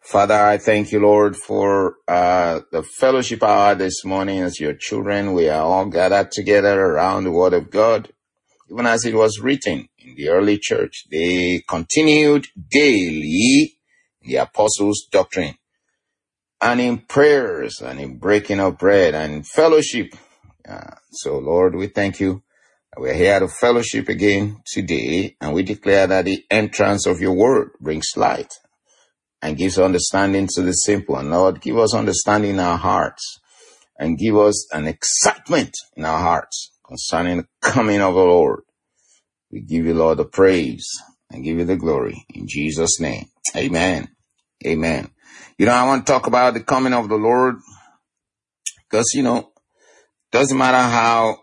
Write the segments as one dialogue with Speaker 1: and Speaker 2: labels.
Speaker 1: Father, I thank you, Lord, for the fellowship hour this morning as your children. We are all gathered together around the word of God. Even as it was written in the early church, they continued daily in the apostles' doctrine and in prayers and in breaking of bread and in fellowship. So, Lord, we thank you. We're here to fellowship again today, and we declare that the entrance of your word brings light and gives understanding to the simple. And Lord, give us understanding in our hearts and give us an excitement in our hearts concerning the coming of the Lord. We give you, Lord, the praise and give you the glory in Jesus' name. Amen. Amen. I want to talk about the coming of the Lord because, doesn't matter how,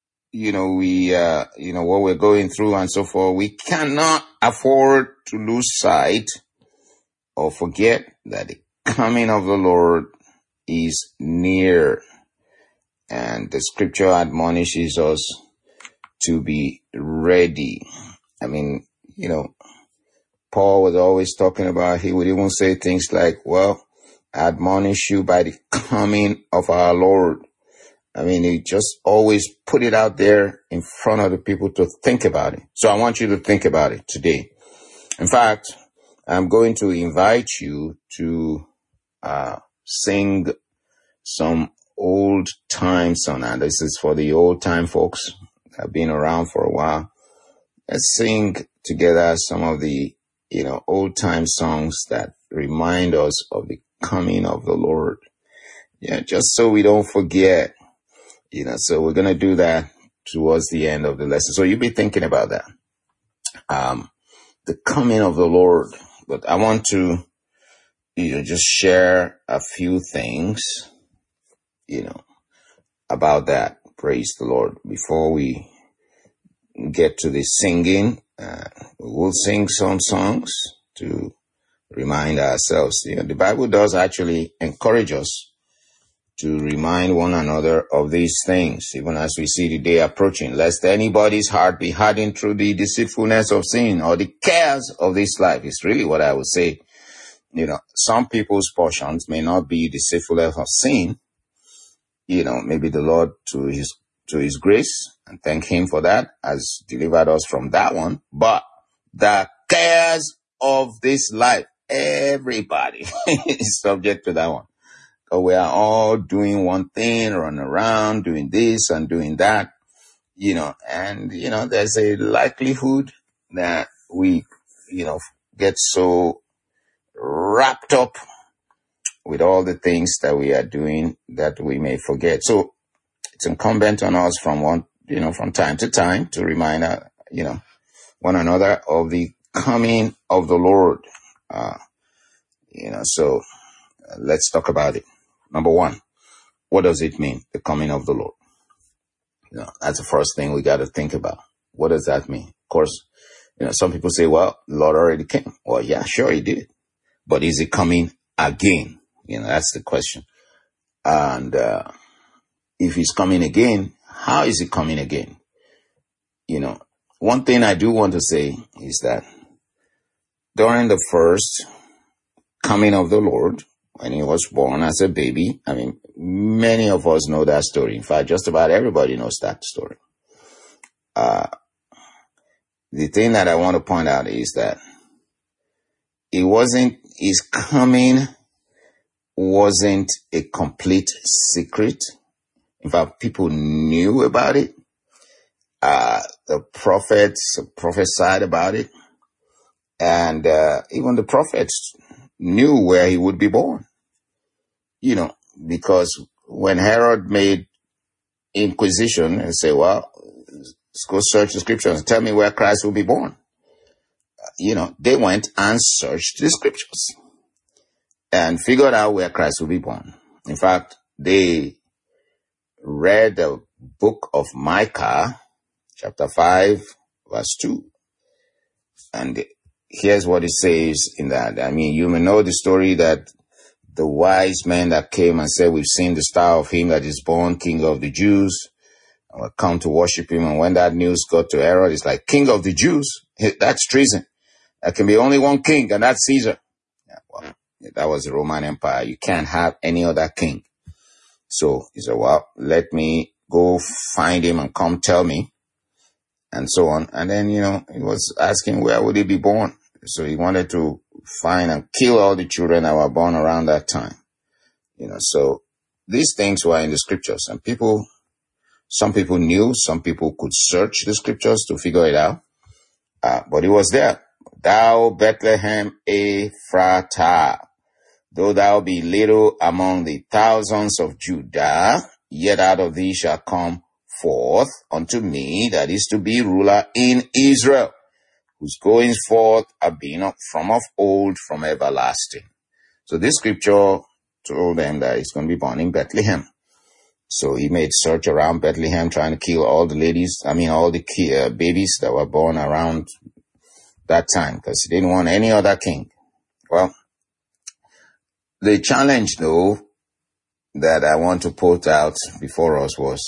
Speaker 1: what we're going through and so forth. We cannot afford to lose sight or forget that the coming of the Lord is near. And the scripture admonishes us to be ready. Paul was always talking about, he would even say things like, I admonish you by the coming of our Lord. He just always put it out there in front of the people to think about it. So I want you to think about it today. In fact, I'm going to invite you to sing some old time song. And this is for the old time folks that have been around for a while. Let's sing together some of the, old time songs that remind us of the coming of the Lord. Just so we don't forget, so we're going to do that towards the end of the lesson. So you'll be thinking about that. The coming of the Lord. But I want to, just share a few things, about that. Praise the Lord. Before we get to the singing, we'll sing some songs to remind ourselves. The Bible does actually encourage us to remind one another of these things, even as we see the day approaching, lest anybody's heart be hardened through the deceitfulness of sin or the cares of this life. It's really what I would say. Some people's portions may not be deceitfulness of sin. Maybe the Lord, to his grace, and thank him for that, has delivered us from that one. But the cares of this life, everybody is subject to that one. We are all doing one thing, running around, doing this and doing that, and, there's a likelihood that we, get so wrapped up with all the things that we are doing that we may forget. So it's incumbent on us from time to time to remind, one another of the coming of the Lord. So let's talk about it. Number one, what does it mean, the coming of the Lord? That's the first thing we got to think about. What does that mean? Of course, some people say, the Lord already came. Well, yeah, sure he did. But is he coming again? That's the question. And if he's coming again, how is he coming again? One thing I do want to say is that during the first coming of the Lord, when he was born as a baby, many of us know that story. In fact, just about everybody knows that story. The thing that I want to point out is that his coming wasn't a complete secret. In fact, people knew about it. The prophets prophesied about it. And even the prophets knew where he would be born. Because when Herod made inquisition and say, let's go search the scriptures and tell me where Christ will be born. They went and searched the scriptures and figured out where Christ will be born. In fact, they read the book of Micah, chapter 5, verse 2. And here's what it says in that. You may know the story that the wise men that came and said, we've seen the star of him that is born, King of the Jews, and we'll come to worship him. And when that news got to Herod, it's like, King of the Jews? That's treason. There can be only one king, and that's Caesar. That was the Roman Empire. You can't have any other king. So he said, well, let me go find him and come tell me, and so on. And then, he was asking where would he be born. So he wanted to find and kill all the children that were born around that time. So these things were in the scriptures, and some people knew, some people could search the scriptures to figure it out. But it was there. Thou Bethlehem Ephratah, though thou be little among the thousands of Judah, yet out of thee shall come forth unto me, that is to be ruler in Israel, whose goings forth have been from of old, from everlasting. So this scripture told them that he's going to be born in Bethlehem. So he made search around Bethlehem, trying to kill all the babies that were born around that time, because he didn't want any other king. Well, the challenge, though, that I want to put out before us was,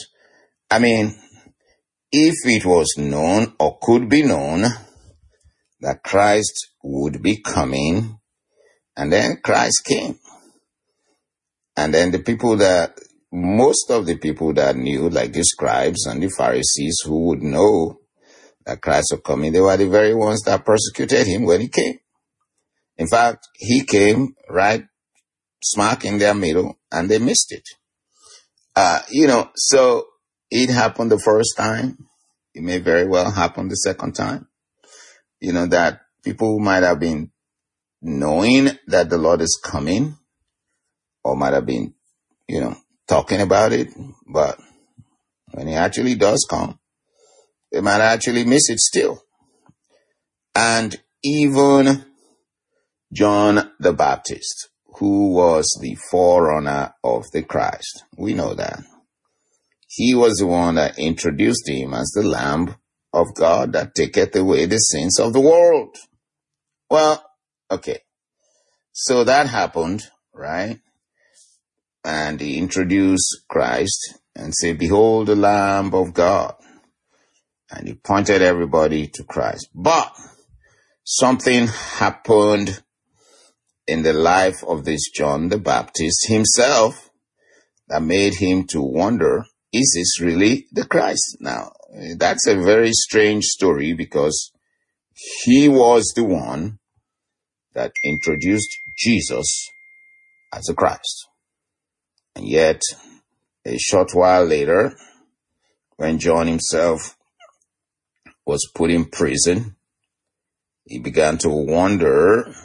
Speaker 1: if it was known or could be known that Christ would be coming, and then Christ came, and then most of the people that knew, like the scribes and the Pharisees who would know that Christ was coming, they were the very ones that persecuted him when he came. In fact, he came right smack in their middle, and they missed it. So it happened the first time. It may very well happen the second time. That people might have been knowing that the Lord is coming, or might have been, talking about it, but when he actually does come, they might actually miss it still. And even John the Baptist, who was the forerunner of the Christ, we know that. He was the one that introduced him as the Lamb of God that taketh away the sins of the world. Well, okay. So that happened, right? And he introduced Christ and said, behold the Lamb of God. And he pointed everybody to Christ. But something happened in the life of this John the Baptist himself that made him to wonder, is this really the Christ? Now, that's a very strange story, because he was the one that introduced Jesus as the Christ. And yet, a short while later, when John himself was put in prison, he began to wonder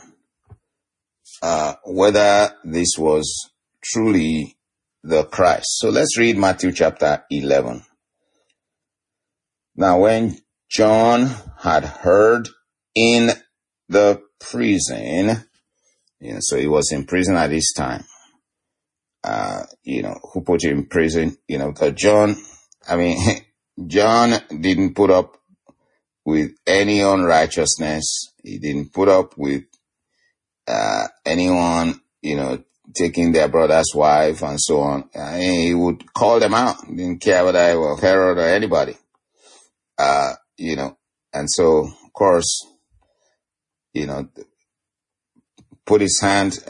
Speaker 1: whether this was truly the Christ. So let's read Matthew chapter 11. Now, when John had heard in the prison, so he was in prison at this time. Who put him in prison? Because John didn't put up with any unrighteousness. He didn't put up with anyone, taking their brother's wife and so on. He would call them out. He didn't care whether it was Herod or anybody. And so, of course, put his hand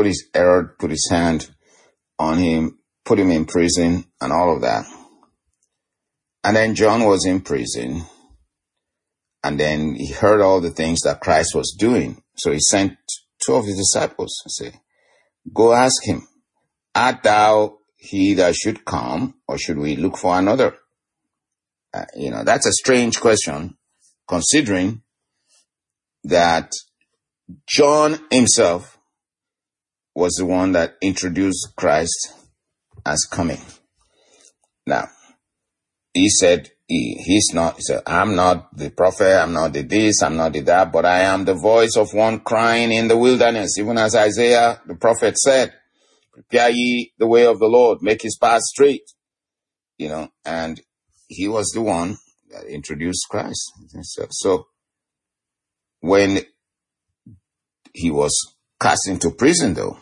Speaker 1: on him, put him in prison and all of that. And then John was in prison, and then he heard all the things that Christ was doing. So he sent two of his disciples and said, go ask him, art thou he that should come, or should we look for another? That's a strange question, considering that John himself was the one that introduced Christ as coming. Now, he said, he said, I'm not the prophet, I'm not the this, I'm not the that, but I am the voice of one crying in the wilderness, even as Isaiah the prophet said, prepare ye the way of the Lord, make his path straight. And he was the one that introduced Christ. So when he was cast into prison, though,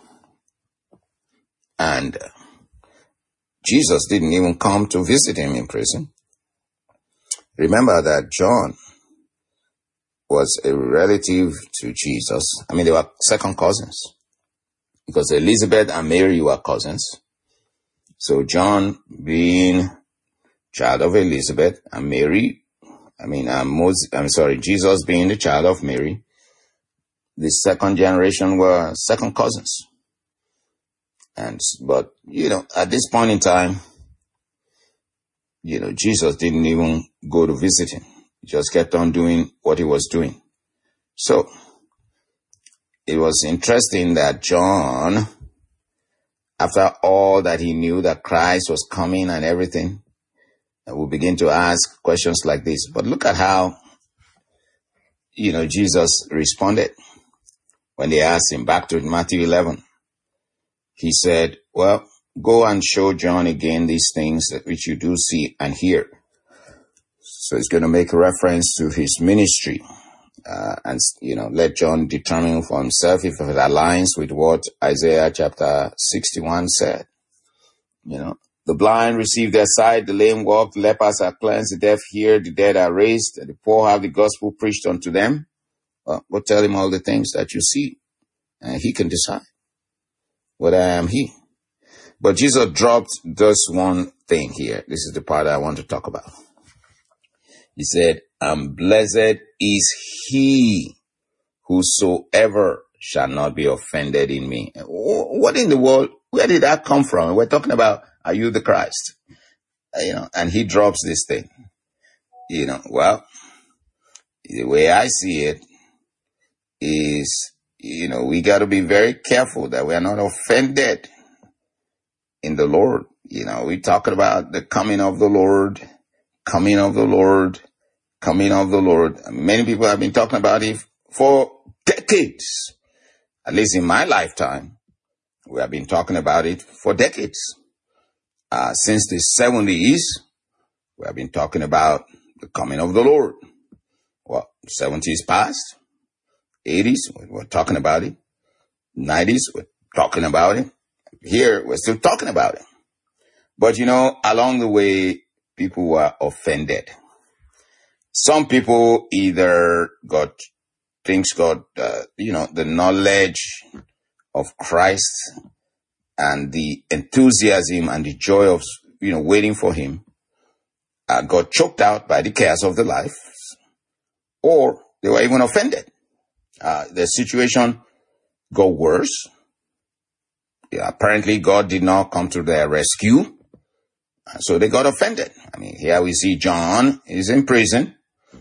Speaker 1: and Jesus didn't even come to visit him in prison. Remember that John was a relative to Jesus. They were second cousins. because Elizabeth and Mary were cousins. So John being child of Elizabeth and Mary, Jesus being the child of Mary, the second generation were second cousins. But at this point in time, Jesus didn't even go to visit him. He just kept on doing what he was doing. So it was interesting that John, after all that he knew that Christ was coming and everything, will begin to ask questions like this. But look at how, Jesus responded when they asked him. Back to Matthew 11. He said, well, go and show John again these things that which you do see and hear. So he's going to make a reference to his ministry. Let John determine for himself if it aligns with what Isaiah chapter 61 said. The blind receive their sight, the lame walk, the lepers are cleansed, the deaf hear, the dead are raised, and the poor have the gospel preached unto them. Well, go tell him all the things that you see, and he can decide whether I am he. But Jesus dropped this one thing here. This is the part I want to talk about. He said, and blessed is he whosoever shall not be offended in me. What in the world? Where did that come from? We're talking about, are you the Christ? And he drops this thing. Well, the way I see it is, we got to be very careful that we are not offended in the Lord. We're talking about the coming of the Lord, coming of the Lord, coming of the Lord. Many people have been talking about it for decades. At least in my lifetime, we have been talking about it for decades. Since the 70s, we have been talking about the coming of the Lord. Well, 70s passed. 80s, we're talking about it. 90s, we're talking about it. Here, we're still talking about it. But along the way, people were offended. Some people either got the knowledge of Christ and the enthusiasm and the joy of, waiting for him, got choked out by the cares of the life, or they were even offended. The situation got worse. Apparently God did not come to their rescue. So they got offended. Here we see John is in prison.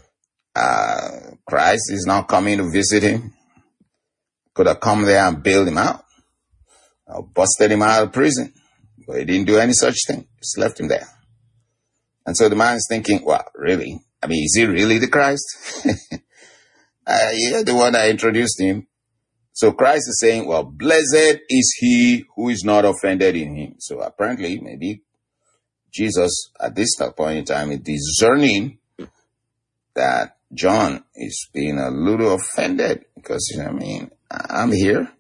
Speaker 1: Christ is not coming to visit him. Could have come there and bailed him out. Busted him out of prison. But he didn't do any such thing. Just left him there. And so the man is thinking, well, really? Is he really the Christ? You're the one that introduced him. So Christ is saying, well, blessed is he who is not offended in him. So apparently, maybe Jesus, at this point in time, is discerning that John is being a little offended because, I'm here.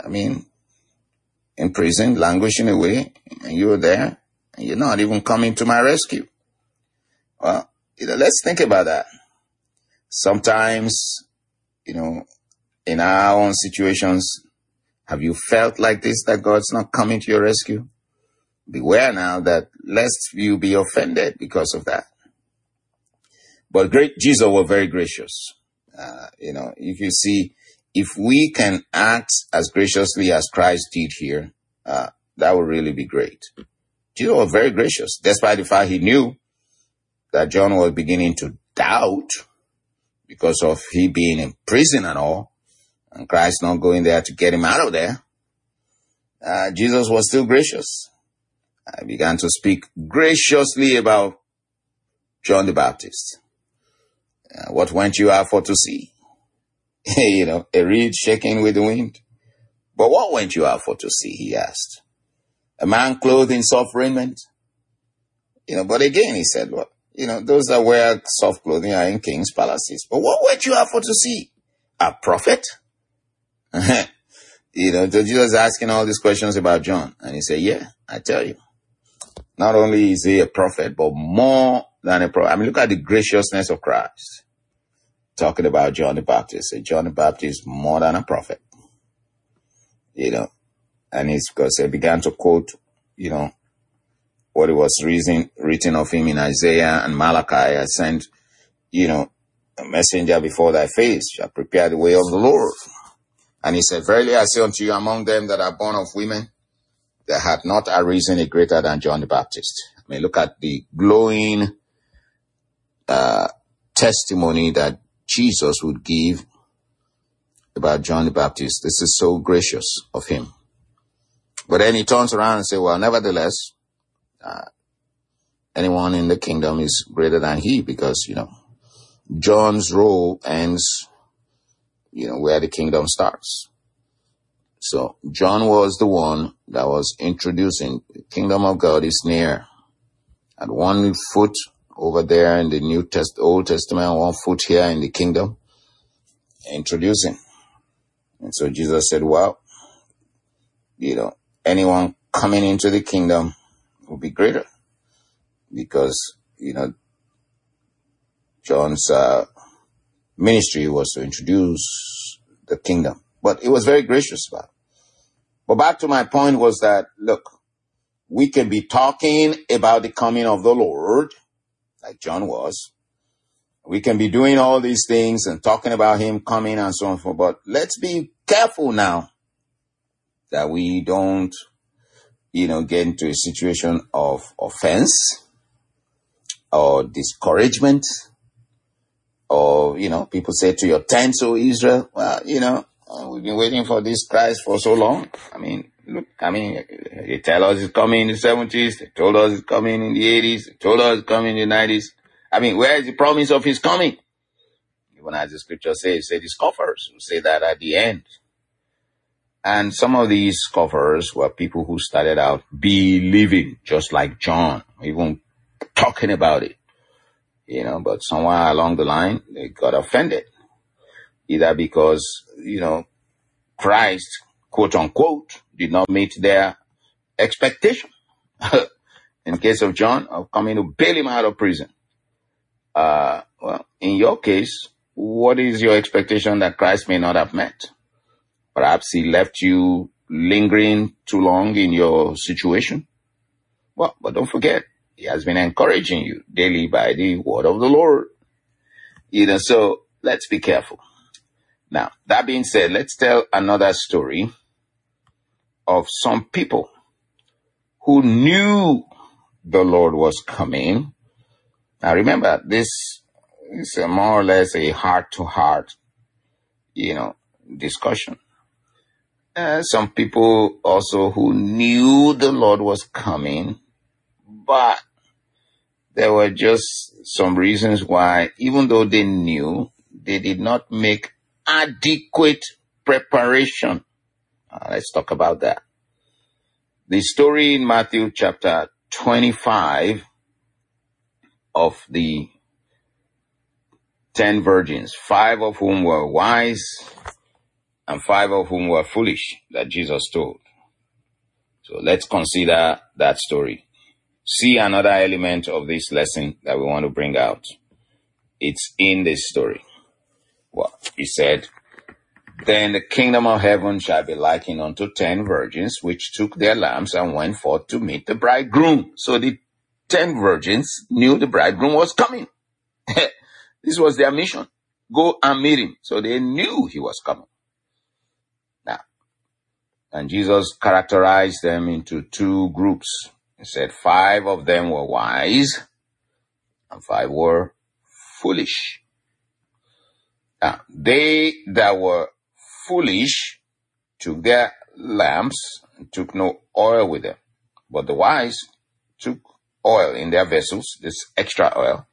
Speaker 1: In prison, languishing away, and you're there, and you're not even coming to my rescue. Well, let's think about that. Sometimes, in our own situations, have you felt like this, that God's not coming to your rescue? Beware now that lest you be offended because of that. But Jesus was very gracious. If we can act as graciously as Christ did here, that would really be great. Jesus was very gracious, despite the fact he knew that John was beginning to doubt because of he being in prison and all, and Christ not going there to get him out of there. Jesus was still gracious. I began to speak graciously about John the Baptist. What went you out for to see? A reed shaking with the wind. But what went you out for to see, he asked. A man clothed in soft raiment. But again, he said, well, those that wear soft clothing are in king's palaces. But what went you out for to see? A prophet? So Jesus asking all these questions about John. And he said, yeah, I tell you. Not only is he a prophet, but more than a prophet. Look at the graciousness of Christ. Talking about John the Baptist. John the Baptist more than a prophet. And it's because they began to quote, what it was written of him in Isaiah and Malachi. I sent, a messenger before thy face shall prepare the way of the Lord. And he said, verily I say unto you, among them that are born of women, there hath not arisen a greater than John the Baptist. I mean, look at the glowing testimony that Jesus would give about John the Baptist. This is so gracious of him. But then he turns around and says, well, nevertheless, anyone in the kingdom is greater than he, because, John's role ends, where the kingdom starts. So John was the one that was introducing the kingdom of God is near. At one foot over there in the Old Testament, 1 foot here in the kingdom, introducing. And so Jesus said, well, anyone coming into the kingdom will be greater, because, John's ministry was to introduce the kingdom. But it was very gracious about it. But back to my point was that, look, we can be talking about the coming of the Lord, like John was. We can be doing all these things and talking about him coming and so on and so forth. But let's be careful now that we don't, get into a situation of offense or discouragement. Or, people say to your tents, O Israel, well, we've been waiting for this Christ for so long. I mean, look, they tell us it's coming in the 70s. They told us it's coming in the 80s. They told us it's coming in the 90s. I mean, where is the promise of his coming? Even as the scripture says, the scoffers who say that at the end. And some of these scoffers were people who started out believing, just like John, even talking about it. But somewhere along the line, they got offended. Either because, Christ, quote unquote, did not meet their expectation. In case of John, of coming to bail him out of prison. Well, in your case, what is your expectation that Christ may not have met? Perhaps he left you lingering too long in your situation. Well, but don't forget, he has been encouraging you daily by the word of the Lord. So let's be careful. Now, that being said, let's tell another story of some people who knew the Lord was coming. Now, remember, this is more or less a heart-to-heart, discussion. Some people also who knew the Lord was coming, but there were just some reasons why, even though they knew, they did not make adequate preparation. Let's talk about that. The story in Matthew chapter 25 of the 10 virgins, 5 of whom were wise and 5 of whom were foolish, that Jesus told. So let's consider that story. See another element of this lesson that we want to bring out. It's in this story. Well, he said, then the kingdom of heaven shall be likened unto 10 virgins, which took their lamps and went forth to meet the bridegroom. So the 10 virgins knew the bridegroom was coming. This was their mission. Go and meet him. So they knew he was coming. Now, and Jesus characterized them into 2 groups. He said 5 of them were wise and 5 were foolish. Now, they that were foolish took their lamps and took no oil with them. But the wise took oil in their vessels, this extra oil,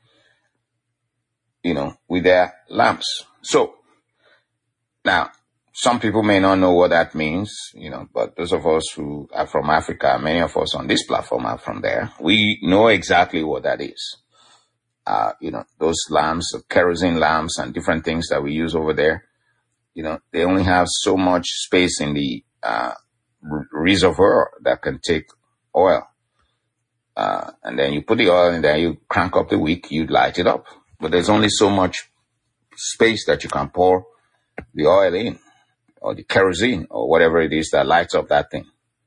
Speaker 1: with their lamps. So, now, some people may not know what that means, but those of us who are from Africa, many of us on this platform are from there, we know exactly what that is. Those lamps, kerosene lamps and different things that we use over there, they only have so much space in the reservoir that can take oil. And then you put the oil in there, you crank up the wick, you light it up. But there's only so much space that you can pour the oil in, or the kerosene, or whatever it is that lights up that thing.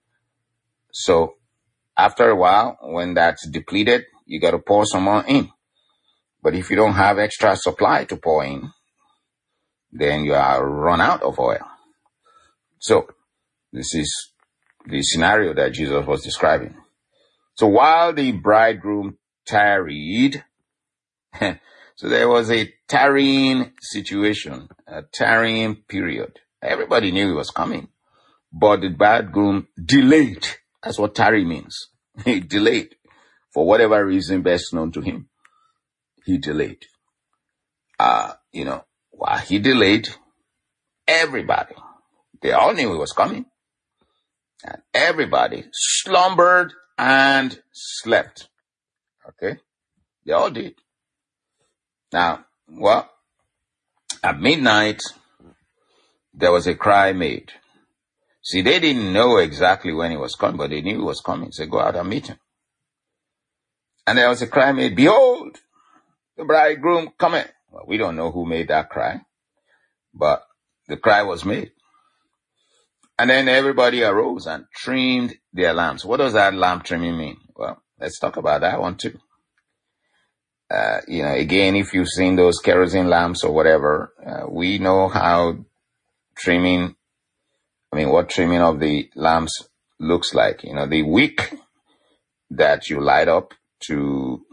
Speaker 1: So after a while, when that's depleted, you got to pour some more in. But if you don't have extra supply to pour in, then you are run out of oil. So this is the scenario that Jesus was describing. So while the bridegroom tarried, so there was a tarrying situation, a tarrying period. Everybody knew he was coming, but the bridegroom delayed. That's what tarry means. He delayed for whatever reason best known to him. He delayed. While he delayed, everybody, they all knew he was coming. And everybody slumbered and slept. Okay? They all did. Now, at midnight, there was a cry made. See, they didn't know exactly when he was coming, but they knew he was coming. So go out and meet him. And there was a cry made, behold, the bridegroom cometh. Well, we don't know who made that cry, but the cry was made. And then everybody arose and trimmed their lamps. What does that lamp trimming mean? Well, let's talk about that one too. Again, if you've seen those kerosene lamps or whatever, we know how what trimming of the lamps looks like. The wick that you light up to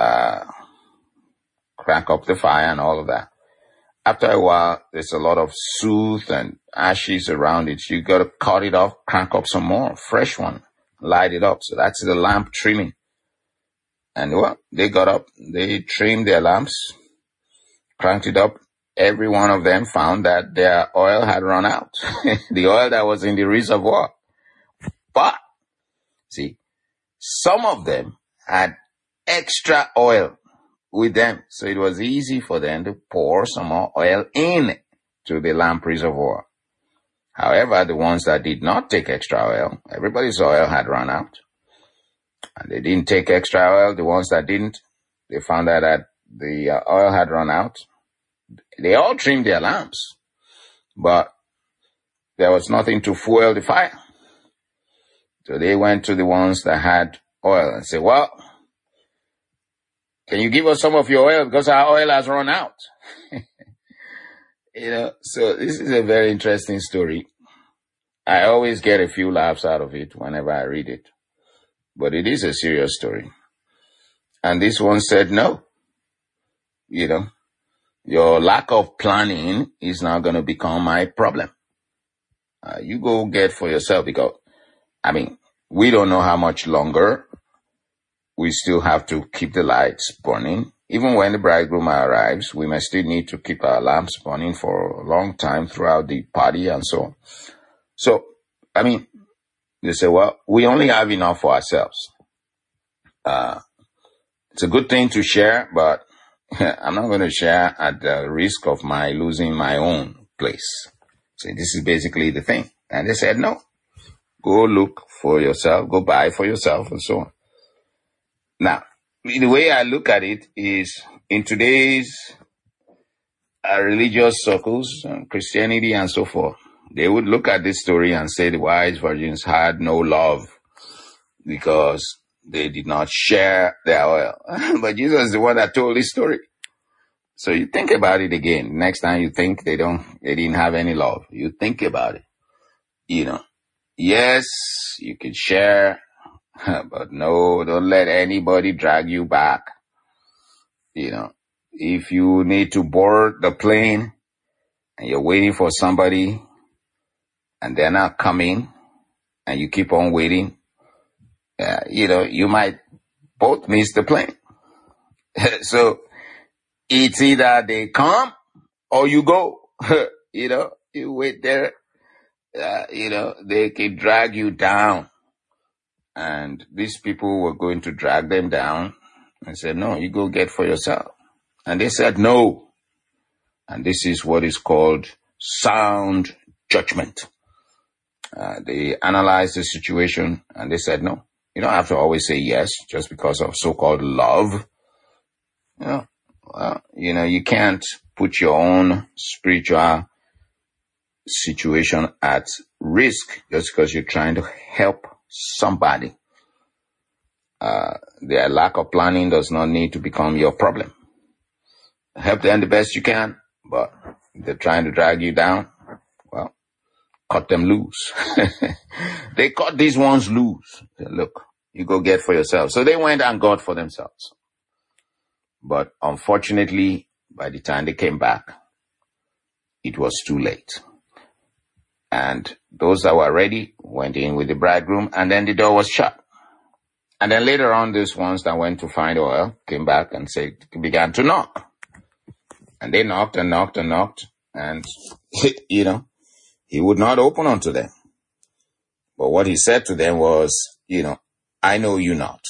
Speaker 1: crank up the fire and all of that. After a while, there's a lot of soot and ashes around it. You got to cut it off, crank up some more, fresh one, light it up. So that's the lamp trimming. And they got up, they trimmed their lamps, cranked it up. Every one of them found that their oil had run out. The oil that was in the reservoir. But, see, some of them had extra oil with them. So it was easy for them to pour some more oil in to the lamp reservoir. However, the ones that did not take extra oil, everybody's oil had run out. And they didn't take extra oil. The ones that didn't, they found out that the oil had run out. They all trimmed their lamps, but there was nothing to fuel the fire. So they went to the ones that had oil and said, well, can you give us some of your oil because our oil has run out? So this is a very interesting story. I always get a few laughs out of it whenever I read it. But it is a serious story. And this one said, no, your lack of planning is now going to become my problem. You go get for yourself because, we don't know how much longer we still have to keep the lights burning. Even when the bridegroom arrives, we may still need to keep our lamps burning for a long time throughout the party and so on. So, they say, well, we only have enough for ourselves. It's a good thing to share, but I'm not going to share at the risk of my losing my own place. So this is basically the thing. And they said, no, go look for yourself, go buy for yourself and so on. Now, the way I look at it is in today's religious circles, Christianity and so forth, they would look at this story and say the wise virgins had no love because they did not share their oil. But Jesus is the one that told this story. So you think about it again. Next time you think they didn't have any love, you think about it. Yes, you can share, but no, don't let anybody drag you back. If you need to board the plane and you're waiting for somebody and they're not coming and you keep on waiting, you might both miss the plane. So it's either they come or you go. You wait there. They can drag you down. And these people were going to drag them down and said, no, you go get for yourself. And they said, no. And this is what is called sound judgment. They analyzed the situation and they said, no, you don't have to always say yes just because of so-called love. You can't put your own spiritual situation at risk just because you're trying to help somebody. Their lack of planning does not need to become your problem. Help them the best you can, but if they're trying to drag you down, well, cut them loose. They cut these ones loose. Look, you go get for yourself. So they went and got for themselves. But unfortunately, by the time they came back, it was too late. And those that were ready went in with the bridegroom, and then the door was shut. And then later on, those ones that went to find oil came back and began to knock. And they knocked and knocked and knocked, and, he would not open unto them. But what he said to them was, I know you not.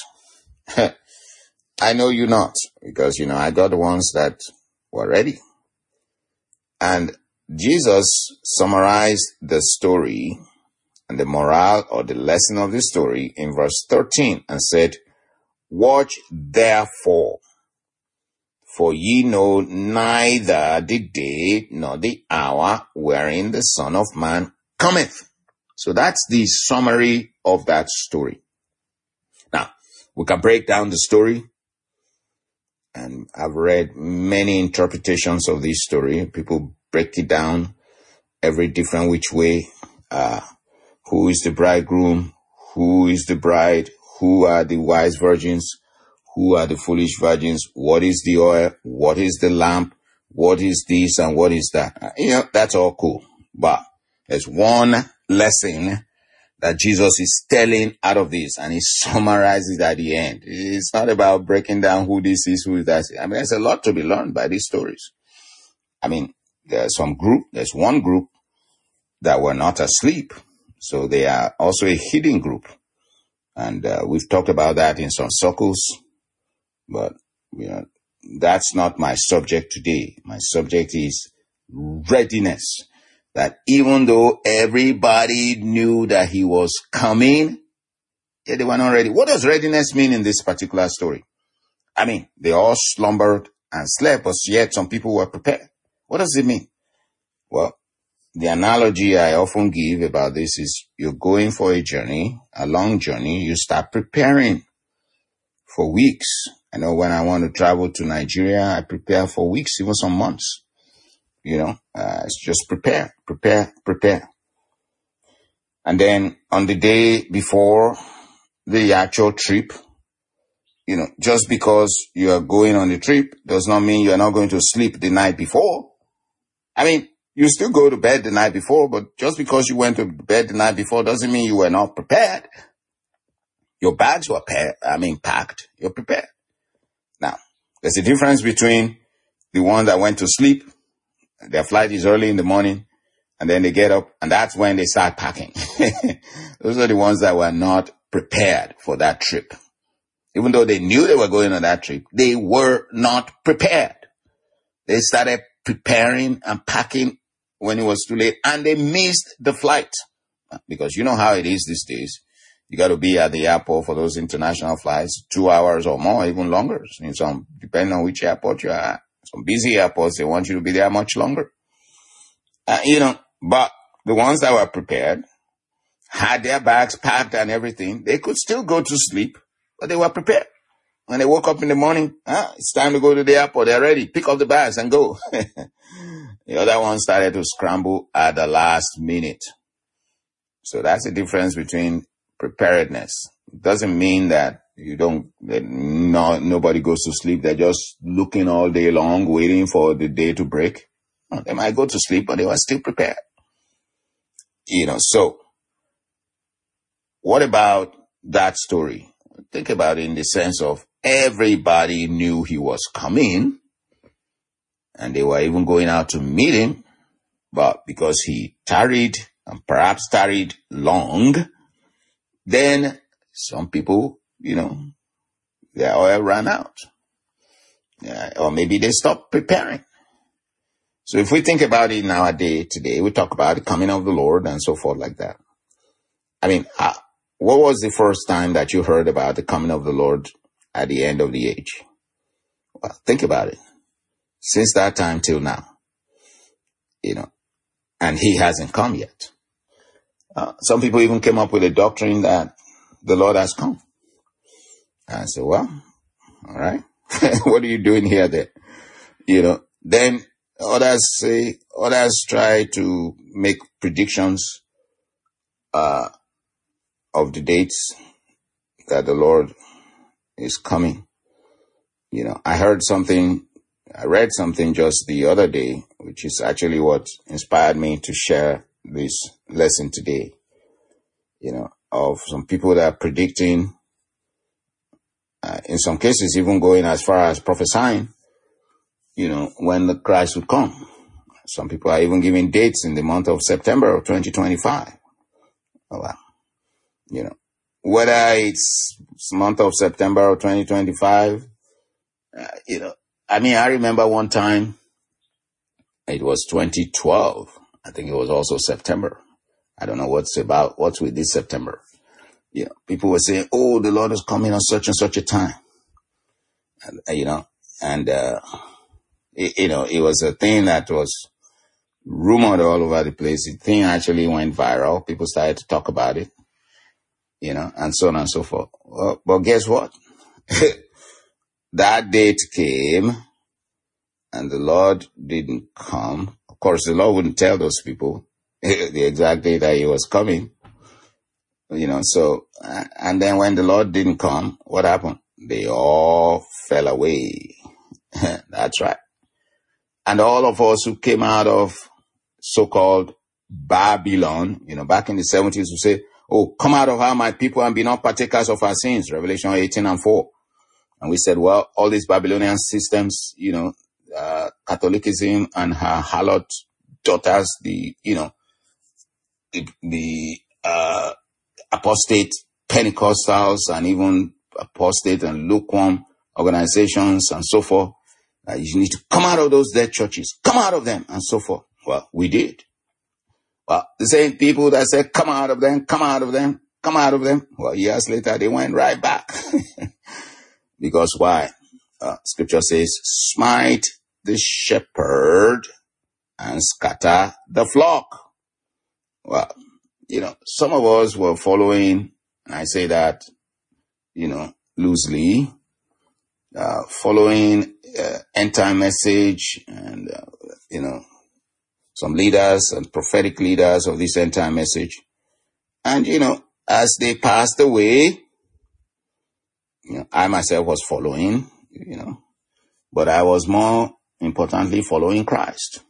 Speaker 1: I know you not, because, I got the ones that were ready. And Jesus summarized the story and the morale or the lesson of the story in verse 13 and said, watch therefore, for ye know neither the day nor the hour wherein the Son of Man cometh. So that's the summary of that story. Now, we can break down the story. And I've read many interpretations of this story. People break it down every different which way. Who is the bridegroom? Who is the bride? Who are the wise virgins? Who are the foolish virgins? What is the oil? What is the lamp? What is this and what is that? That's all cool. But there's one lesson that Jesus is telling out of this, and he summarizes it at the end. It's not about breaking down who this is, who is that. There's a lot to be learned by these stories. There's one group that were not asleep. So they are also a hidden group. And we've talked about that in some circles. But, that's not my subject today. My subject is readiness. That even though everybody knew that he was coming, they were not ready. What does readiness mean in this particular story? They all slumbered and slept, but yet some people were prepared. What does it mean? Well, the analogy I often give about this is you're going for a long journey, you start preparing for weeks. I know when I want to travel to Nigeria, I prepare for weeks, even some months. It's just prepare. And then on the day before the actual trip, just because you are going on the trip does not mean you are not going to sleep the night before. You still go to bed the night before, but just because you went to bed the night before doesn't mean you were not prepared. Your bags were packed. You're prepared. Now, there's a difference between the ones that went to sleep. Their flight is early in the morning, and then they get up, and that's when they start packing. Those are the ones that were not prepared for that trip. Even though they knew they were going on that trip, they were not prepared. They started preparing and packing when it was too late, and they missed the flight. Because you know how it is these days. You got to be at the airport for those international flights 2 hours or more, even longer. Depending on which airport you are at. Some busy airports, they want you to be there much longer. But the ones that were prepared, had their bags packed and everything, they could still go to sleep, but they were prepared. When they woke up in the morning, it's time to go to the airport. They're ready. Pick up the bags and go. The other one started to scramble at the last minute. So that's the difference between preparedness. It doesn't mean that nobody goes to sleep. They're just looking all day long, waiting for the day to break. They might go to sleep, but they were still prepared. So what about that story? Think about it in the sense of everybody knew he was coming, and they were even going out to meet him, but because he tarried, and perhaps tarried long, then some people, their oil ran out. Or maybe they stopped preparing. So if we think about it in our day today, we talk about the coming of the Lord and so forth like that. What was the first time that you heard about the coming of the Lord at the end of the age? Well, think about it. Since that time till now, and he hasn't come yet. Some people even came up with a doctrine that the Lord has come. I said, well, all right. What are you doing here then? Then others try to make predictions of the dates that the Lord is coming. I read something just the other day, which is actually what inspired me to share this lesson today, of some people that are predicting, in some cases even going as far as prophesying, when the Christ would come. Some people are even giving dates in the month of September of 2025. Well, whether it's month of September of 2025, I remember one time, it was 2012. I think it was also September. I don't know what's with this September. People were saying, oh, the Lord is coming on such and such a time. It was a thing that was rumored all over the place. The thing actually went viral. People started to talk about it, and so on and so forth. Well, but guess what? That date came and the Lord didn't come. Of course, the Lord wouldn't tell those people the exact date that he was coming. So, and then when the Lord didn't come, what happened? They all fell away. That's right. And all of us who came out of so-called Babylon, back in the 70s, we say, oh, come out of her, my people, and be not partakers of our sins. Revelation 18:4. And we said, well, all these Babylonian systems, Catholicism and her harlot daughters, the apostate Pentecostals and even apostate and lukewarm organizations and so forth. You need to come out of those dead churches, come out of them and so forth. Well, we did. Well, the same people that said, come out of them, come out of them, come out of them. Well, years later, they went right back. Because why? Scripture says, smite the shepherd and scatter the flock. Well, some of us were following, and I say that, loosely, following end time message and, some leaders and prophetic leaders of this end time message. And, as they passed away, I myself was following, but I was more importantly following Christ.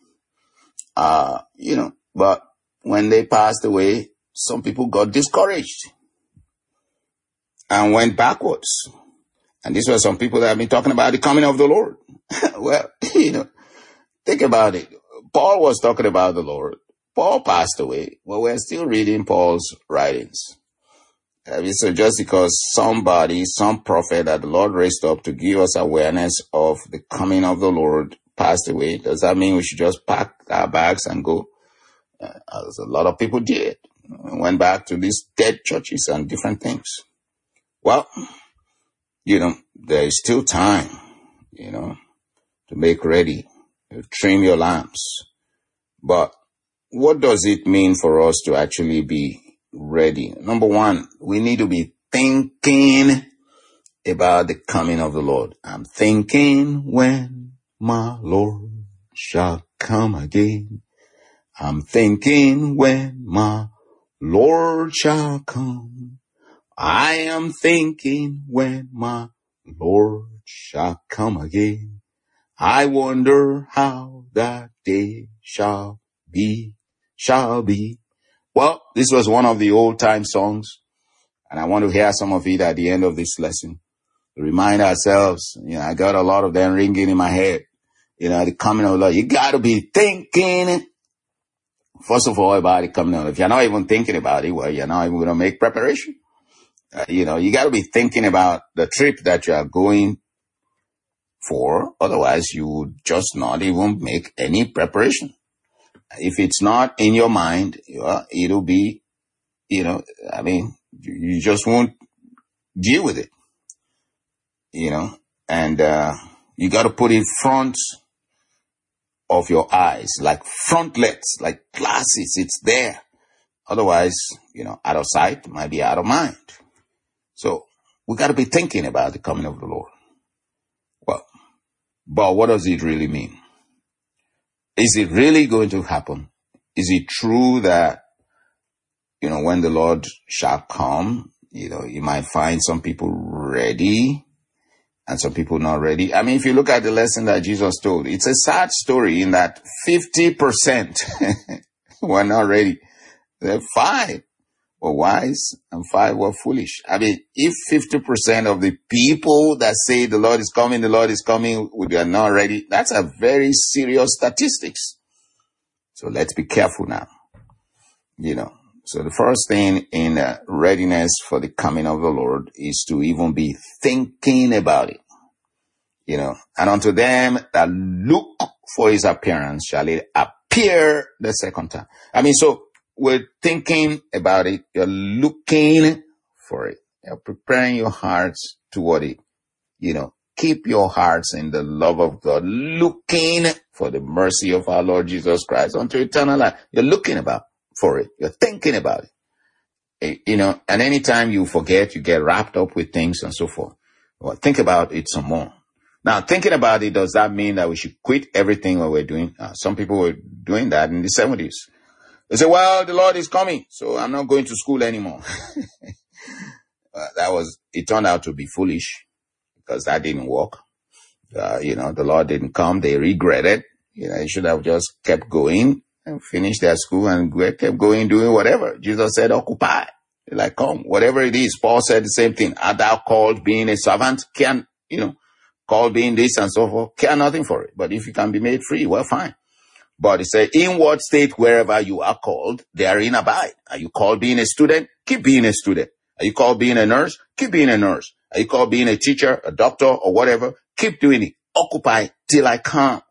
Speaker 1: But when they passed away, some people got discouraged and went backwards. And these were some people that have been talking about the coming of the Lord. Well, think about it. Paul was talking about the Lord. Paul passed away. Well, we're still reading Paul's writings. So just because some prophet that the Lord raised up to give us awareness of the coming of the Lord passed away, does that mean we should just pack our bags and go? As a lot of people did. Went back to these dead churches and different things. Well, there is still time, to make ready, to trim your lamps. But what does it mean for us to actually be ready? Number one, we need to be thinking about the coming of the Lord. I'm thinking when my Lord shall come again. I'm thinking when my Lord shall come. I am thinking when my Lord shall come again. I wonder how that day shall be. Well, this was one of the old time songs, and I want to hear some of it at the end of this lesson. To remind ourselves, I got a lot of them ringing in my head. The coming of the Lord. You got to be thinking, first of all, about the coming of the Lord. If you're not even thinking about it, well, you're not even going to make preparation. You got to be thinking about the trip that you are going for. Otherwise, you would just not even make any preparation. If it's not in your mind, it'll be, you just won't deal with it, and you got to put it front of your eyes, like frontlets, like glasses. It's there. Otherwise, out of sight might be out of mind. So we got to be thinking about the coming of the Lord. Well, but what does it really mean? Is it really going to happen? Is it true that, when the Lord shall come, you might find some people ready and some people not ready? I mean, if you look at the lesson that Jesus told, it's a sad story in that 50% were not ready. 5 were wise and 5 were foolish. I mean, if 50% of the people that say the Lord is coming, we are not ready, that's a very serious statistics. So let's be careful now. So the first thing in readiness for the coming of the Lord is to even be thinking about it. And unto them that look for his appearance shall it appear the second time. I mean, so we're thinking about it. You're looking for it. You're preparing your hearts toward it. Keep your hearts in the love of God, looking for the mercy of our Lord Jesus Christ unto eternal life. You're looking for it. You're thinking about it. And anytime you forget, you get wrapped up with things and so forth. Well, think about it some more. Now, thinking about it, does that mean that we should quit everything that we're doing? Some people were doing that in the 70s. They say, well, the Lord is coming, so I'm not going to school anymore. It turned out to be foolish because that didn't work. The Lord didn't come. They regretted. They should have just kept going and finished their school and kept going, doing whatever. Jesus said, occupy. They're like, come, whatever it is. Paul said the same thing. Art thou called being a servant? Called being this and so forth? Care nothing for it. But if you can be made free, well, fine. But he said, in what state, wherever you are called, therein abide. Are you called being a student? Keep being a student. Are you called being a nurse? Keep being a nurse. Are you called being a teacher, a doctor, or whatever? Keep doing it. Occupy till I come.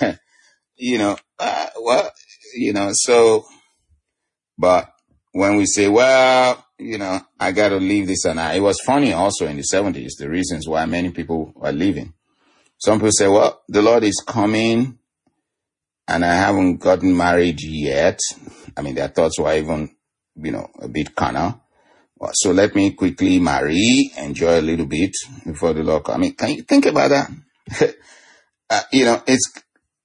Speaker 1: But when we say, well, I got to leave this and that. It was funny also in the 70s, the reasons why many people are leaving. Some people say, well, the Lord is coming and I haven't gotten married yet. I mean, their thoughts were even, a bit carnal. So let me quickly marry, enjoy a little bit before the Lord comes. I mean, can you think about that? It's,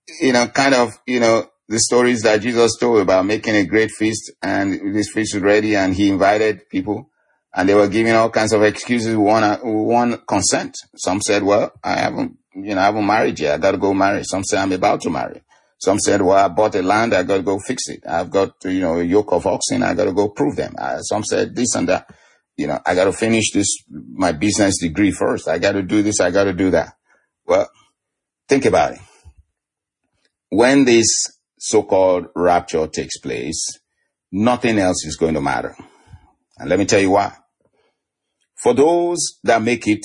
Speaker 1: the stories that Jesus told about making a great feast, and this feast was ready and he invited people and they were giving all kinds of excuses who want consent. Some said, well, I haven't married yet. I got to go marry. Some say I'm about to marry. Some said, well, I bought a land. I got to go fix it. I've got, a yoke of oxen. I got to go prove them. Some said this and that. I got to finish my business degree first. I got to do this. I got to do that. Well, think about it. When this so-called rapture takes place, nothing else is going to matter. And let me tell you why. For those that make it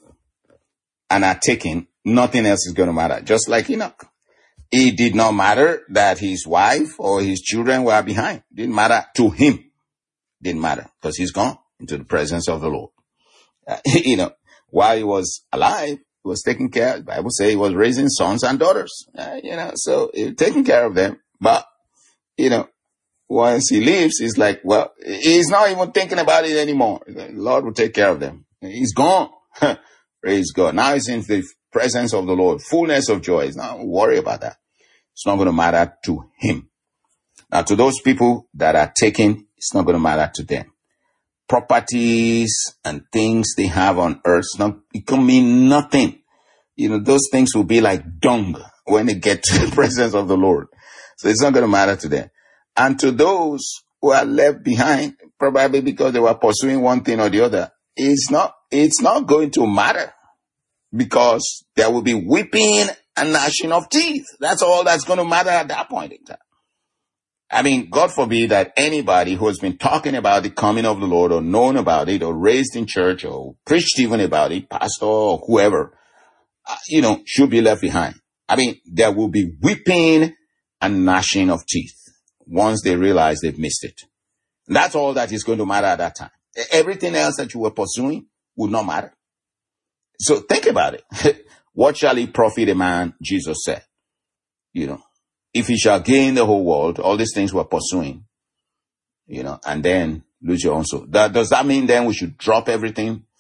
Speaker 1: and are taken, nothing else is going to matter. Just like Enoch. It did not matter that his wife or his children were behind. It didn't matter to him. Didn't matter because he's gone into the presence of the Lord. While he was alive, he was taking care. The Bible says he was raising sons and daughters. So he was taking care of them. But, once he leaves, he's like, well, he's not even thinking about it anymore. The Lord will take care of them. He's gone. Praise God. Now he's in the presence of the Lord. Fullness of joy. He's not worry about that. It's not going to matter to him. Now, to those people that are taken, it's not going to matter to them. Properties and things they have on earth, it can mean nothing. Those things will be like dung when they get to the presence of the Lord. So it's not going to matter to them. And to those who are left behind, probably because they were pursuing one thing or the other, it's not going to matter because there will be weeping and gnashing of teeth. That's all that's going to matter at that point in time. I mean, God forbid that anybody who has been talking about the coming of the Lord or known about it or raised in church or preached even about it, pastor or whoever, should be left behind. I mean, there will be weeping and gnashing of teeth once they realize they've missed it. That's all that is going to matter at that time. Everything else that you were pursuing would not matter. So think about it. What shall it profit a man, Jesus said, if he shall gain the whole world, all these things we're pursuing, and then lose your own soul. Does that mean then we should drop everything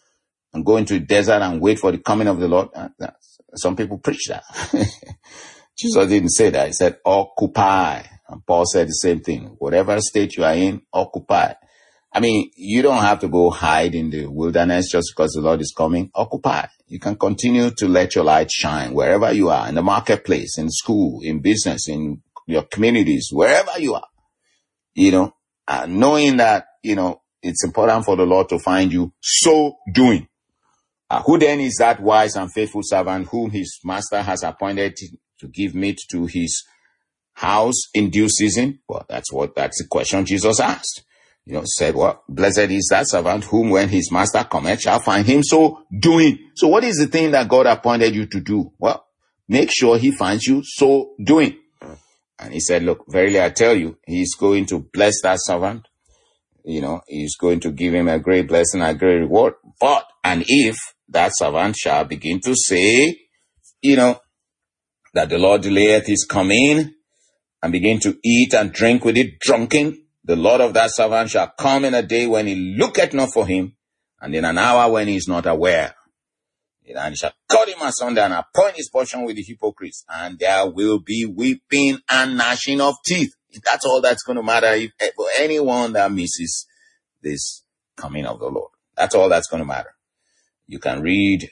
Speaker 1: and go into the desert and wait for the coming of the Lord. Some people preach that. Jesus didn't say that. He said, occupy. And Paul said the same thing. Whatever state you are in, occupy. I mean, you don't have to go hide in the wilderness just because the Lord is coming. Occupy. You can continue to let your light shine wherever you are, in the marketplace, in school, in business, in your communities, wherever you are. Knowing that, it's important for the Lord to find you so doing. Who then is that wise and faithful servant whom his master has appointed to give meat to his house in due season? Well, that's the question Jesus asked. Said, well, blessed is that servant whom when his master cometh shall find him so doing. So what is the thing that God appointed you to do? Well, make sure he finds you so doing. And he said, look, verily I tell you, he's going to bless that servant. He's going to give him a great blessing, a great reward. And if that servant shall begin to say, that the Lord delayeth his coming, and begin to eat and drink with it drunken, the Lord of that servant shall come in a day when he looketh not for him, and in an hour when he is not aware. And he shall cut him asunder and appoint his portion with the hypocrites, and there will be weeping and gnashing of teeth. That's all that's going to matter for anyone that misses this coming of the Lord. That's all that's going to matter. You can read,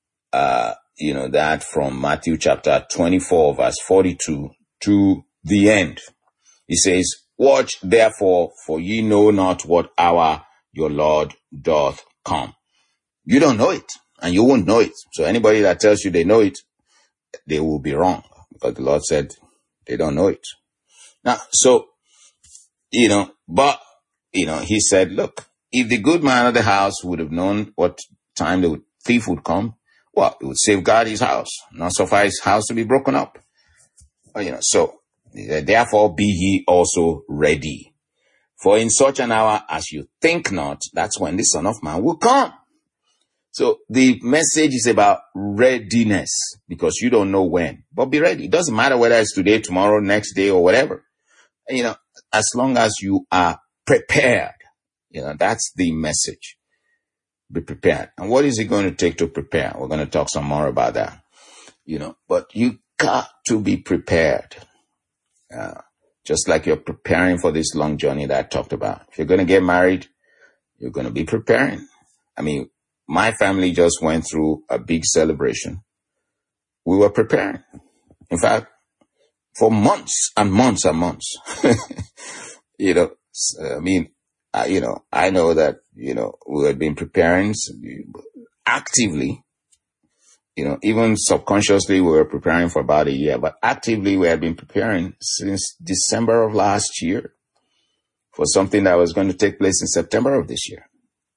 Speaker 1: that from Matthew chapter 24, verse 42 to the end. He says, watch therefore, for ye know not what hour your Lord doth come. You don't know it, and you won't know it. So anybody that tells you they know it, they will be wrong, because the Lord said they don't know it. Now, so, he said, look, if the good man of the house would have known what time the thief would come, well, it would safeguard his house, not suffer his house to be broken up. So, therefore be ye also ready. For in such an hour as you think not, that's when the Son of Man will come. So the message is about readiness, because you don't know when, but be ready. It doesn't matter whether it's today, tomorrow, next day, or whatever. As long as you are prepared, that's the message. Be prepared. And what is it going to take to prepare? We're going to talk some more about that, but you got to be prepared. Just like you're preparing for this long journey that I talked about. If you're going to get married, you're going to be preparing. I mean, my family just went through a big celebration. We were preparing. In fact, for months and months and months. I know that, we had been preparing actively, even subconsciously we were preparing for about a year, but actively we had been preparing since December of last year for something that was going to take place in September of this year.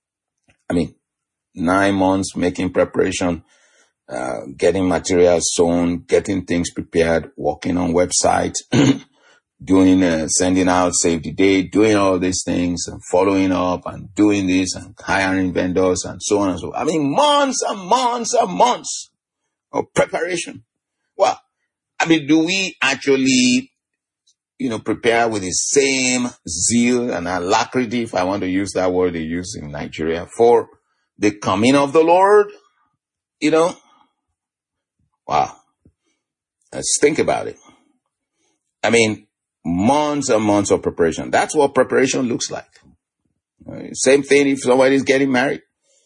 Speaker 1: 9 months making preparation, getting materials sewn, getting things prepared, working on websites, sending out save the date, doing all these things and following up and doing this and hiring vendors and so on and so on. Months and months and months of preparation. Well, do we actually, prepare with the same zeal and alacrity, if I want to use that word they use in Nigeria, for the coming of the Lord? Wow. Let's think about it. Months and months of preparation. That's what preparation looks like. Same thing if somebody's getting married.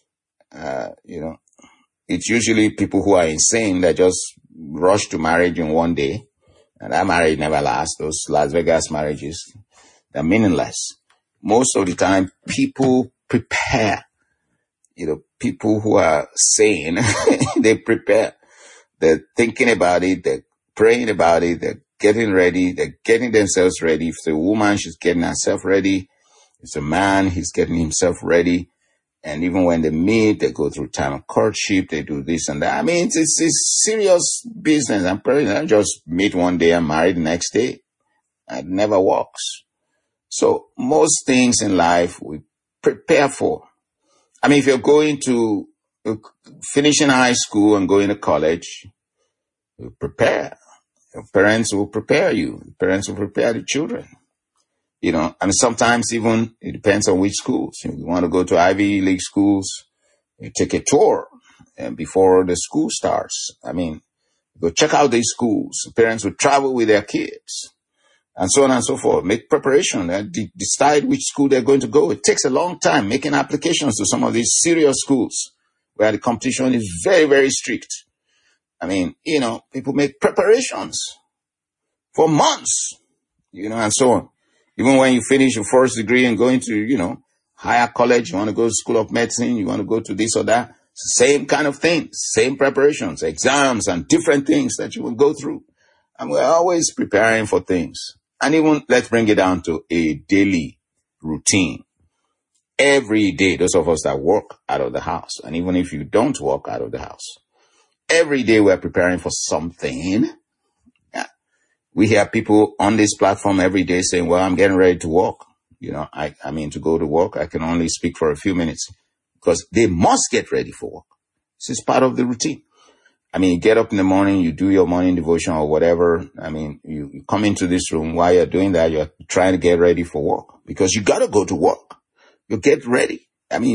Speaker 1: It's usually people who are insane that just rush to marriage in one day. And that marriage never lasts. Those Las Vegas marriages, they're meaningless. Most of the time, people prepare. People who are sane, they prepare. They're thinking about it. They're praying about it. They're getting ready. They're getting themselves ready. If it's a woman, she's getting herself ready. If it's a man, he's getting himself ready. And even when they meet, they go through time of courtship. They do this and that. It's serious business. I'm probably not just meet one day and marry the next day. It never works. So most things in life we prepare for. If you're going to finishing high school and going to college, you prepare. Your parents will prepare you. Parents will prepare the children. Sometimes even it depends on which schools. You want to go to Ivy League schools, You take a tour before the school starts. I mean, go check out these schools. Parents will travel with their kids and so on and so forth. Make preparation and decide which school they're going to go. It takes a long time making applications to some of these serious schools where the competition is very, very strict. I mean, people make preparations for months, and so on. Even when you finish your first degree and go into, higher college, you want to go to school of medicine, you want to go to this or that, same kind of thing, same preparations, exams and different things that you will go through. And we're always preparing for things. And even let's bring it down to a daily routine. Every day, those of us that work out of the house, and even if you don't work out of the house, every day we're preparing for something. Yeah. We hear people on this platform every day saying, well, I'm getting ready to work. To go to work, I can only speak for a few minutes because they must get ready for work. This is part of the routine. You get up in the morning, you do your morning devotion or whatever. You come into this room. While you're doing that, you're trying to get ready for work because you got to go to work. You get ready.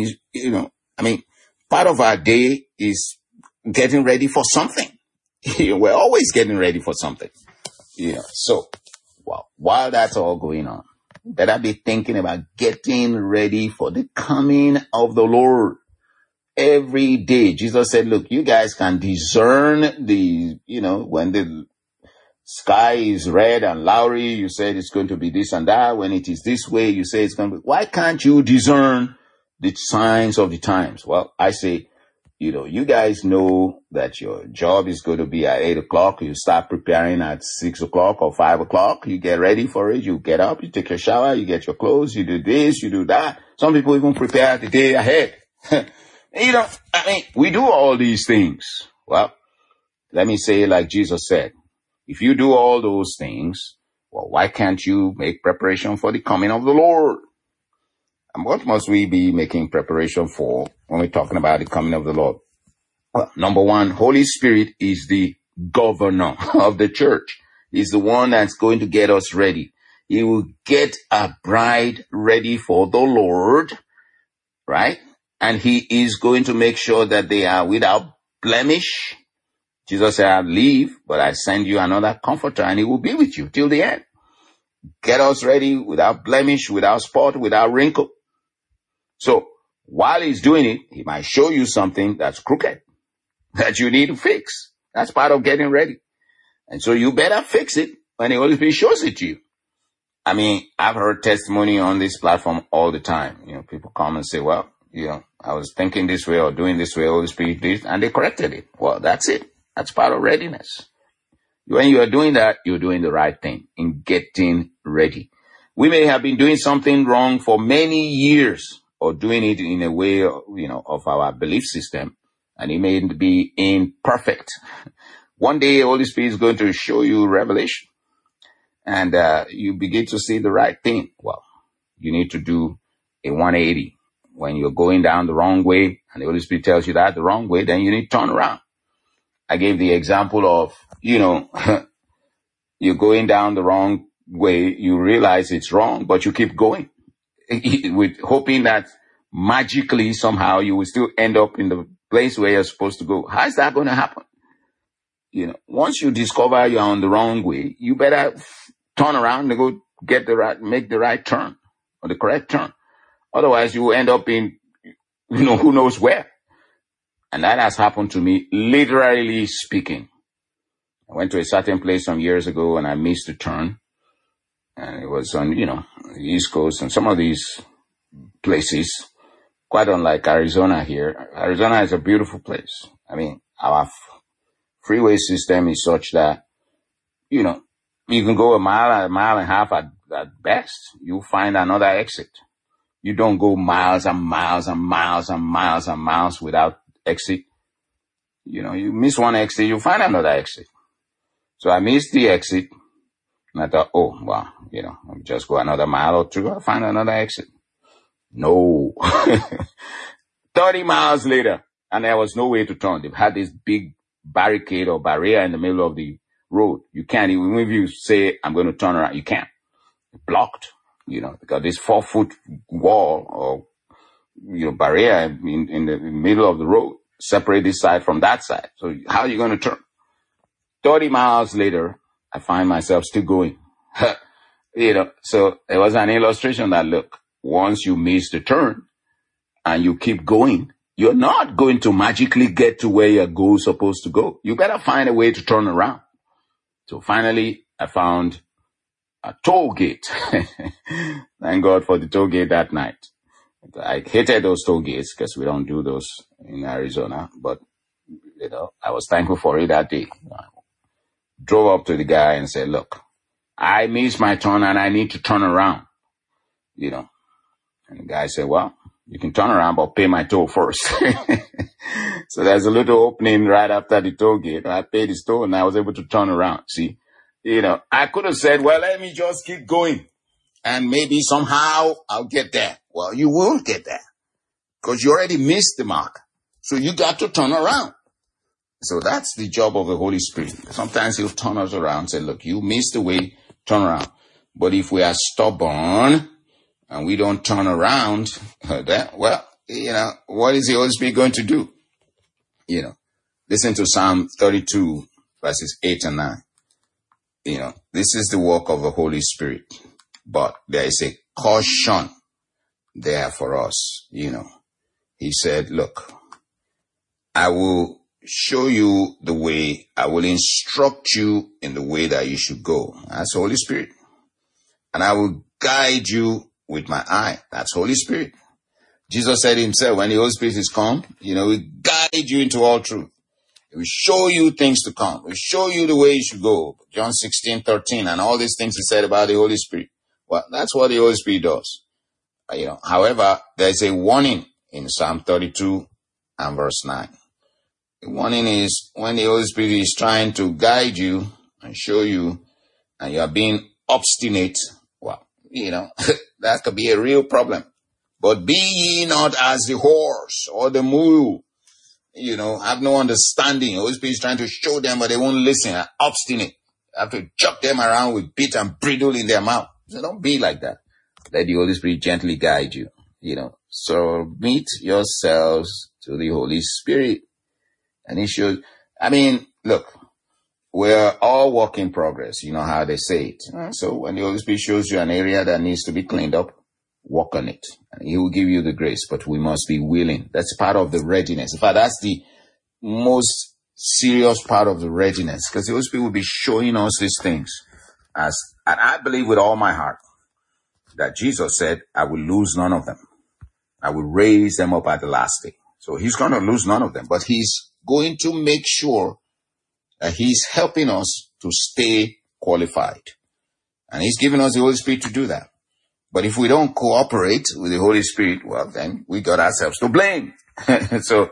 Speaker 1: Part of our day is getting ready for something. We're always getting ready for something. So while that's all going on, better be thinking about getting ready for the coming of the Lord. Every day, Jesus said, look, you guys can discern when the sky is red and lowery, you said it's going to be this and that. When it is this way, you say it's going to be. Why can't you discern the signs of the times? Well, I say, you guys know that your job is going to be at 8 o'clock. You start preparing at 6 o'clock or 5 o'clock. You get ready for it. You get up, you take your shower, you get your clothes, you do this, you do that. Some people even prepare the day ahead. We do all these things. Well, let me say like Jesus said, if you do all those things, well, why can't you make preparation for the coming of the Lord? And what must we be making preparation for when we're talking about the coming of the Lord? Well, number one, Holy Spirit is the governor of the church. He's the one that's going to get us ready. He will get a bride ready for the Lord, right? And he is going to make sure that they are without blemish. Jesus said, I'll leave, but I send you another comforter and he will be with you till the end. Get us ready without blemish, without spot, without wrinkle. So while he's doing it, he might show you something that's crooked that you need to fix. That's part of getting ready. And so you better fix it when the Holy Spirit shows it to you. I've heard testimony on this platform all the time. People come and say, well, I was thinking this way or doing this way, Holy Spirit did, and they corrected it. Well, that's it. That's part of readiness. When you are doing that, you're doing the right thing in getting ready. We may have been doing something wrong for many years or doing it in a way, of our belief system, and it may be imperfect. One day, Holy Spirit is going to show you revelation and you begin to see the right thing. Well, you need to do a 180. When you're going down the wrong way and the Holy Spirit tells you that the wrong way, then you need to turn around. I gave the example of, you're going down the wrong way. You realize it's wrong, but you keep going with hoping that magically somehow you will still end up in the place where you're supposed to go. How is that going to happen? Once you discover you're on the wrong way, you better turn around and go make the right turn or the correct turn. Otherwise, you will end up in, who knows where. And that has happened to me, literally speaking. I went to a certain place some years ago and I missed a turn. And it was on, the East Coast and some of these places, quite unlike Arizona here. Arizona is a beautiful place. Our freeway system is such that, you can go a mile and a half at best. You'll find another exit. You don't go miles and miles and miles and miles and miles without exit. You miss one exit, you find another exit. So I missed the exit. And I thought, I'll just go another mile or two, I'll find another exit. No. 30 miles later, and there was no way to turn. They've had this big barricade or barrier in the middle of the road. You can't, even if you say, I'm going to turn around, you can't. It's blocked. Because this 4-foot wall or, barrier in the middle of the road, separate this side from that side. So how are you going to turn? 30 miles later, I find myself still going. So it was an illustration that, look, once you miss the turn and you keep going, you're not going to magically get to where you're supposed to go. You better find a way to turn around. So finally, I found a toll gate. Thank God for the toll gate that night. I hated those toll gates because we don't do those in Arizona, but I was thankful for it that day. I drove up to the guy and said, look, I missed my turn and I need to turn around, And the guy said, well, you can turn around, but pay my toll first. So there's a little opening right after the toll gate. I paid his toll and I was able to turn around. See, I could have said, well, let me just keep going and maybe somehow I'll get there. Well, you won't get there because you already missed the mark. So you got to turn around. So that's the job of the Holy Spirit. Sometimes he'll turn us around and say, look, you missed the way, turn around. But if we are stubborn and we don't turn around, then, well, what is the Holy Spirit going to do? Listen to Psalm 32, verses 8 and 9. This is the work of the Holy Spirit. But there is a caution there for us. He said, look, I will show you the way. I will instruct you in the way that you should go. That's Holy Spirit. And I will guide you with my eye. That's Holy Spirit. Jesus said himself, when the Holy Spirit is come, he will guide you into all truth. He will show you things to come. He will show you the way you should go. John 16:13, and all these things he said about the Holy Spirit. Well, that's what the Holy Spirit does. However, there's a warning in Psalm 32 and verse 9. The warning is when the Holy Spirit is trying to guide you and show you, and you are being obstinate, well, that could be a real problem. But be ye not as the horse or the mule, have no understanding. The Holy Spirit is trying to show them, but they won't listen. Are obstinate. You have to chop them around with bit and bridle in their mouth. So don't be like that. Let the Holy Spirit gently guide you. Submit yourselves to the Holy Spirit. And he should, look, we're all work in progress. You know how they say it. So when the Holy Spirit shows you an area that needs to be cleaned up, work on it. And he will give you the grace, but we must be willing. That's part of the readiness. In fact, that's the most serious part of the readiness, because the Holy Spirit will be showing us these things. And I believe with all my heart that Jesus said, I will lose none of them. I will raise them up at the last day. So he's going to lose none of them, but he's going to make sure that he's helping us to stay qualified. And he's giving us the Holy Spirit to do that. But if we don't cooperate with the Holy Spirit, well, then we got ourselves to blame. So,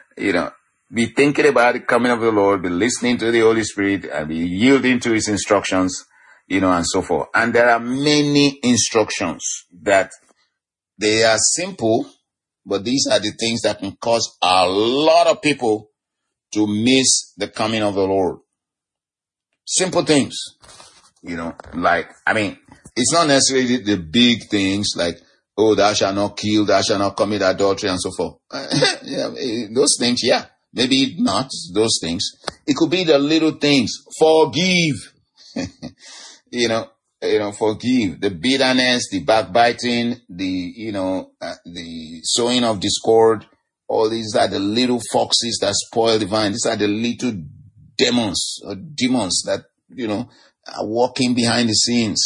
Speaker 1: be thinking about the coming of the Lord, be listening to the Holy Spirit, and be yielding to his instructions, and so forth. And there are many instructions that they are simple, but these are the things that can cause a lot of people to miss the coming of the Lord. Simple things, it's not necessarily the big things like, oh, thou shalt not kill, thou shalt not commit adultery, and so forth. Those things, maybe not those things. It could be the little things. Forgive. Forgive. The bitterness, the backbiting, the sowing of discord. All these are the little foxes that spoil the vine. These are the little demons that, are walking behind the scenes.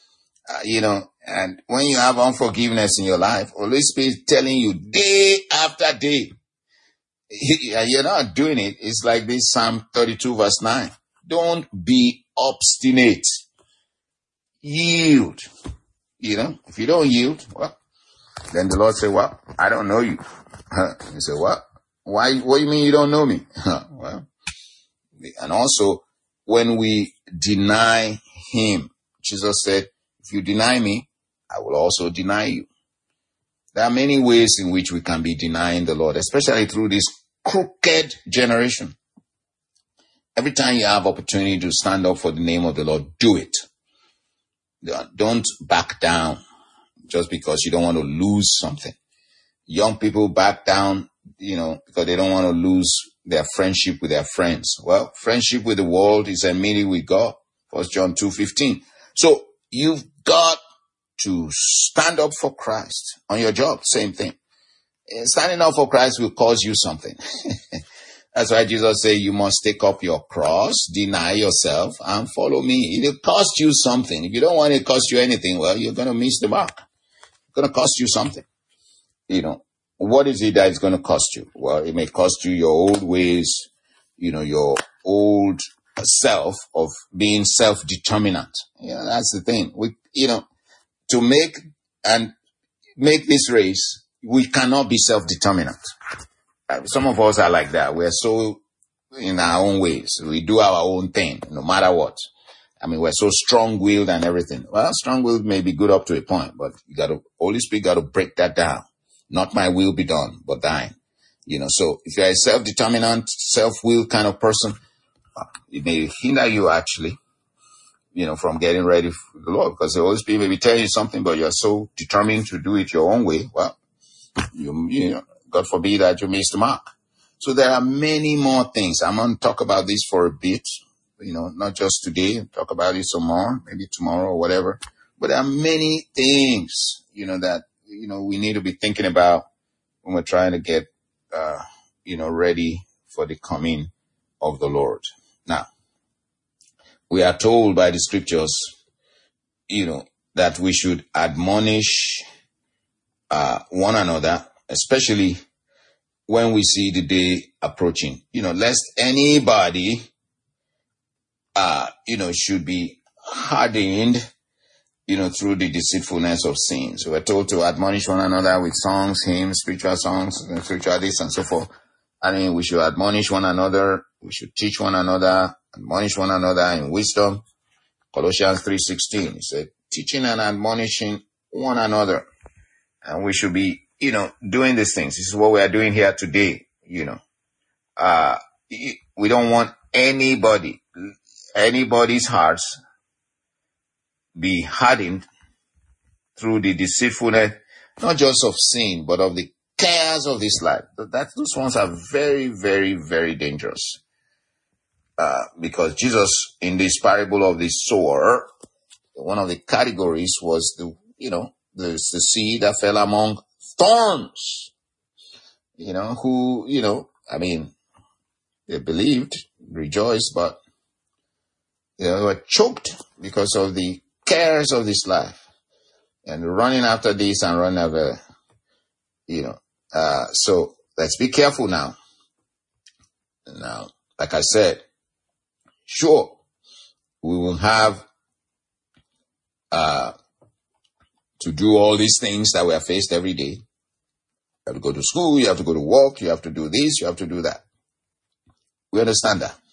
Speaker 1: And when you have unforgiveness in your life, Holy Spirit is telling you day after day, you're not doing it. It's like this Psalm 32 verse 9. Don't be obstinate. Yield. If you don't yield, well, then the Lord said, well, I don't know you. You say, what? Why? What do you mean you don't know me? Well, and also when we deny him, Jesus said, if you deny me, I will also deny you. There are many ways in which we can be denying the Lord, especially through this crooked generation. Every time you have opportunity to stand up for the name of the Lord, do it. Don't back down just because you don't want to lose something. Young people back down, because they don't want to lose their friendship with their friends. Well, friendship with the world is enmity with God. 1 John 2:15. So you've got to stand up for Christ on your job. Same thing. Standing up for Christ will cost you something. That's why Jesus said you must take up your cross, deny yourself, and follow me. It'll cost you something. If you don't want it to cost you anything, well, you're going to miss the mark. It's going to cost you something. What is it that it's going to cost you? Well, it may cost you your old ways, your old self of being self-determinant. That's the thing. To make this race, we cannot be self-determinant. Some of us are like that. We're so in our own ways. We do our own thing, no matter what. We're so strong-willed and everything. Well, strong-willed may be good up to a point, but Holy Spirit got to break that down. Not my will be done, but thine. So if you're a self-determinant, self-willed kind of person, it may hinder you actually, from getting ready for the Lord, because the Holy Spirit may be telling you something, but you're so determined to do it your own way. Well, God forbid that you miss the mark. So there are many more things. I'm going to talk about this for a bit, not just today. Talk about it some more, maybe tomorrow or whatever. But there are many things, that, we need to be thinking about when we're trying to get, ready for the coming of the Lord. Now, we are told by the scriptures, that we should admonish one another, especially when we see the day approaching, lest anybody, should be hardened, through the deceitfulness of sin. So we're told to admonish one another with songs, hymns, spiritual songs, spiritual this and so forth. We should admonish one another. We should teach one another, admonish one another in wisdom. Colossians 3:16, it said, teaching and admonishing one another. And we should be, doing these things. This is what we are doing here today, We don't want anybody's hearts be hardened through the deceitfulness, not just of sin, but of the cares of this life. Those ones are very, very, very dangerous. Because Jesus, in this parable of the sower, one of the categories was the seed that fell among thorns. They believed, rejoiced, but they were choked because of the cares of this life and running after this and running after, so let's be careful now. Now, like I said, sure, we will have to do all these things that we are faced every day. You have to go to school, you have to go to work, you have to do this, you have to do that. We understand that.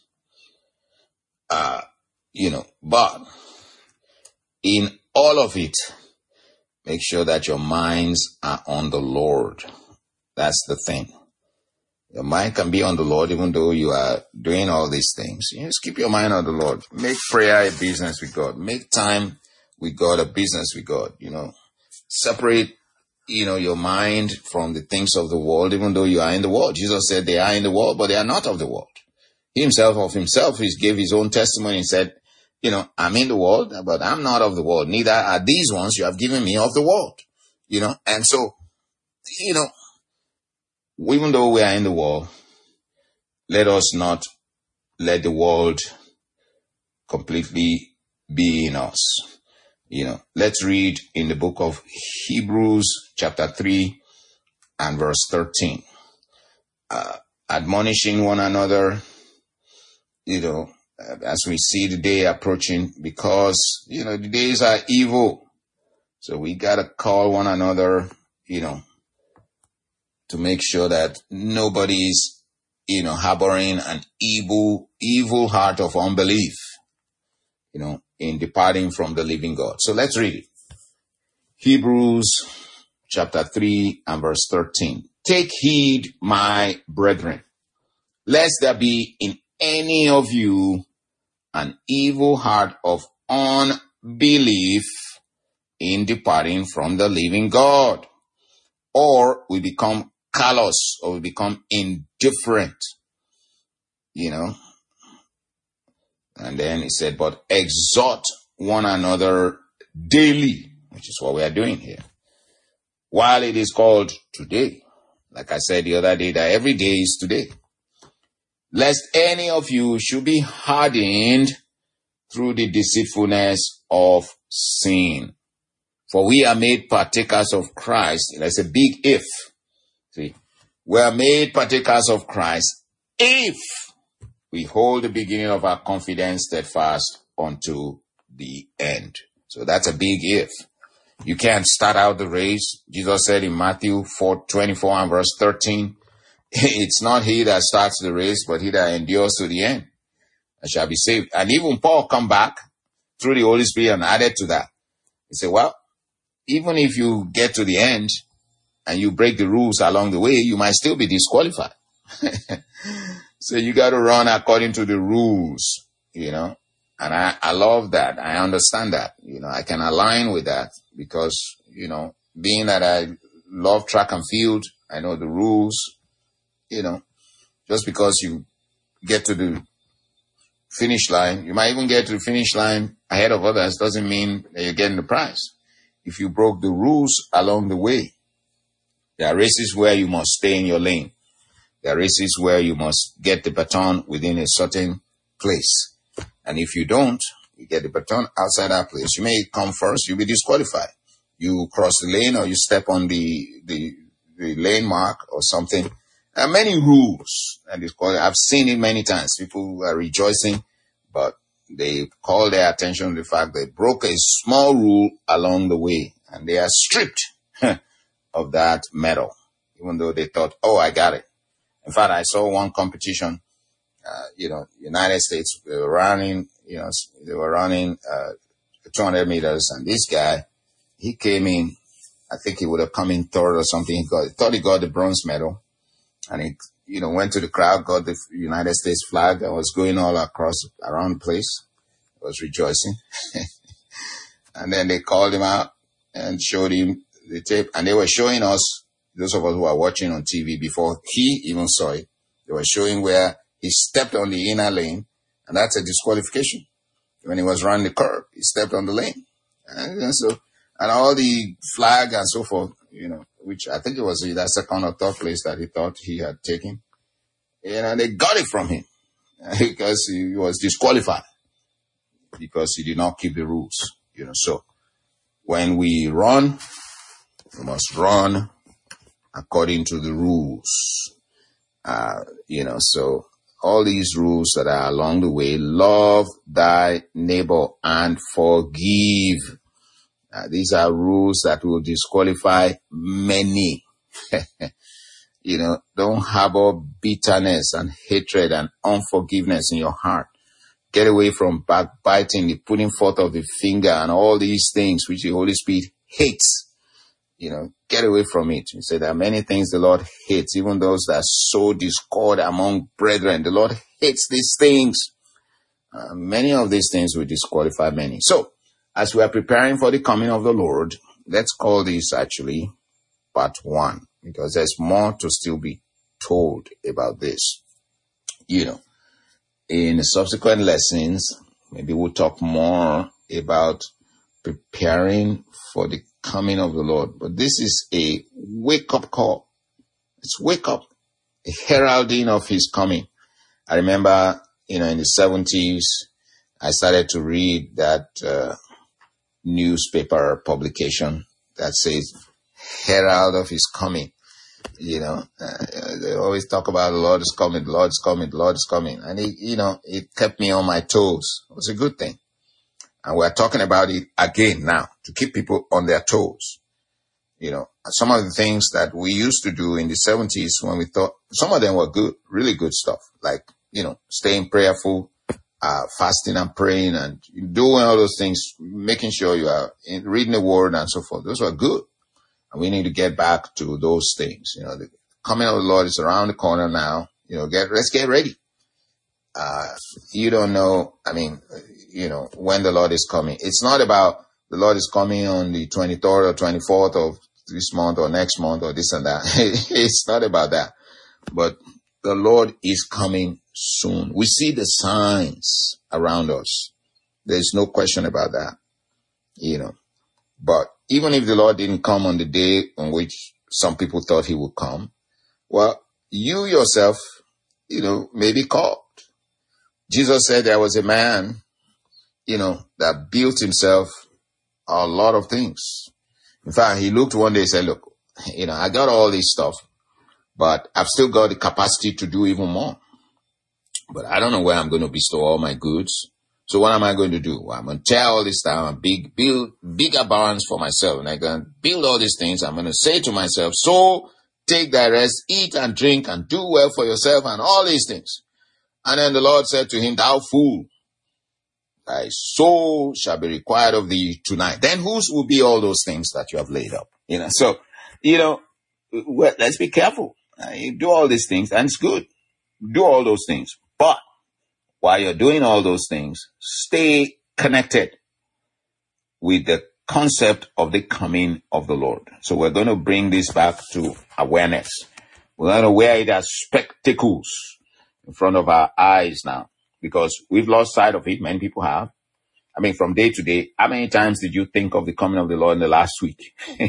Speaker 1: But in all of it, make sure that your minds are on the Lord. That's the thing. Your mind can be on the Lord even though you are doing all these things. Just keep your mind on the Lord. Make prayer a business with God. Make time with God a business with God. Separate, your mind from the things of the world, even though you are in the world. Jesus said they are in the world, but they are not of the world. He himself, he gave his own testimony and said, I'm in the world, but I'm not of the world. Neither are these ones you have given me of the world. And so, even though we are in the world, let us not let the world completely be in us. Let's read in the book of Hebrews chapter 3 and verse 13. Admonishing one another, as we see the day approaching, because, the days are evil. So we got to call one another, to make sure that nobody's, harboring an evil heart of unbelief, in departing from the living God. So let's read it. Hebrews chapter 3 and verse 13. Take heed, my brethren, lest there be in any of you an evil heart of unbelief in departing from the living God. or we become callous, or we become indifferent, you know. And then he said, but exhort one another daily, which is what we are doing here, while it is called today. Like I said the other day, that every day is today. Lest any of you should be hardened through the deceitfulness of sin. For we are made partakers of Christ. That's a big if. See, we are made partakers of Christ if we hold the beginning of our confidence steadfast unto the end. So that's a big if. You can't start out the race. Jesus said in Matthew 4:24 and verse 13, it's not he that starts the race, but he that endures to the end and shall be saved. And even Paul come back through the Holy Spirit and added to that. He said, well, even if you get to the end and you break the rules along the way, you might still be disqualified. So you got to run according to the rules, you know. And I love that. I understand that. You know, I can align with that because, you know, being that I love track and field, I know the rules, you know. Just because you get to the finish line, you might even get to the finish line ahead of others, doesn't mean that you're getting the prize. If you broke the rules along the way, there are races where you must stay in your lane. There are races where you must get the baton within a certain place. And if you don't, you get the baton outside that place. You may come first, you'll be disqualified. You cross the lane or you step on the lane mark or something. There are many rules. And I've seen it many times. People are rejoicing, but they call their attention to the fact they broke a small rule along the way. And they are stripped of that medal, even though they thought, oh, I got it. In fact, I saw one competition, United States, they were running 200 meters. And this guy, he came in, I think he would have come in third or something. He thought he got the bronze medal. And he, went to the crowd, got the United States flag and was going all around the place. He was rejoicing. And then they called him out and showed him the tape. And they were showing us, those of us who are watching on TV before he even saw it, they were showing where he stepped on the inner lane, and that's a disqualification. When he was running the curve, he stepped on the lane. And all the flag and so forth, which I think it was either second or third place that he thought he had taken. They got it from him because he was disqualified because he did not keep the rules, So when we run, we must run according to the rules, so all these rules that are along the way, love thy neighbor and forgive. These are rules that will disqualify many. Don't harbor bitterness and hatred and unforgiveness in your heart. Get away from backbiting, the putting forth of the finger and all these things which the Holy Spirit hates. Get away from it. He said there are many things the Lord hates, even those that sow discord among brethren. The Lord hates these things. Many of these things will disqualify many. So, as we are preparing for the coming of the Lord, let's call this actually part 1, because there's more to still be told about this. In the subsequent lessons, maybe we'll talk more about preparing for the coming of the Lord. But this is a wake-up call. It's wake up, a heralding of his coming. I remember, in the 70s, I started to read that newspaper publication that says herald of his coming. They always talk about the Lord is coming, the Lord is coming, the Lord is coming. And it kept me on my toes. It was a good thing. And we're talking about it again now to keep people on their toes. Some of the things that we used to do in the 70s when we thought some of them were good, really good stuff, like, staying prayerful, fasting and praying and doing all those things, making sure you are reading the word and so forth. Those were good. And we need to get back to those things. The coming of the Lord is around the corner now. Let's get ready. You don't know, when the Lord is coming. It's not about the Lord is coming on the 23rd or 24th of this month or next month or this and that. It's not about that. But the Lord is coming soon. We see the signs around us. There's no question about that, But even if the Lord didn't come on the day on which some people thought he would come, well, you yourself, may be called. Jesus said there was a man, that built himself a lot of things. In fact, he looked one day and said, look, I got all this stuff, but I've still got the capacity to do even more. But I don't know where I'm going to bestow all my goods. So what am I going to do? Well, I'm going to tear all this down and build bigger barns for myself. And I'm going to build all these things. I'm going to say to myself, so take thy rest, eat and drink and do well for yourself and all these things. And then the Lord said to him, thou fool, thy soul shall be required of thee tonight. Then whose will be all those things that you have laid up? So, let's be careful. You do all these things and it's good. Do all those things. But while you're doing all those things, stay connected with the concept of the coming of the Lord. So we're going to bring this back to awareness. We're going to wear it as spectacles in front of our eyes now, because we've lost sight of it. Many people have. I mean, from day to day, how many times did you think of the coming of the Lord in the last week?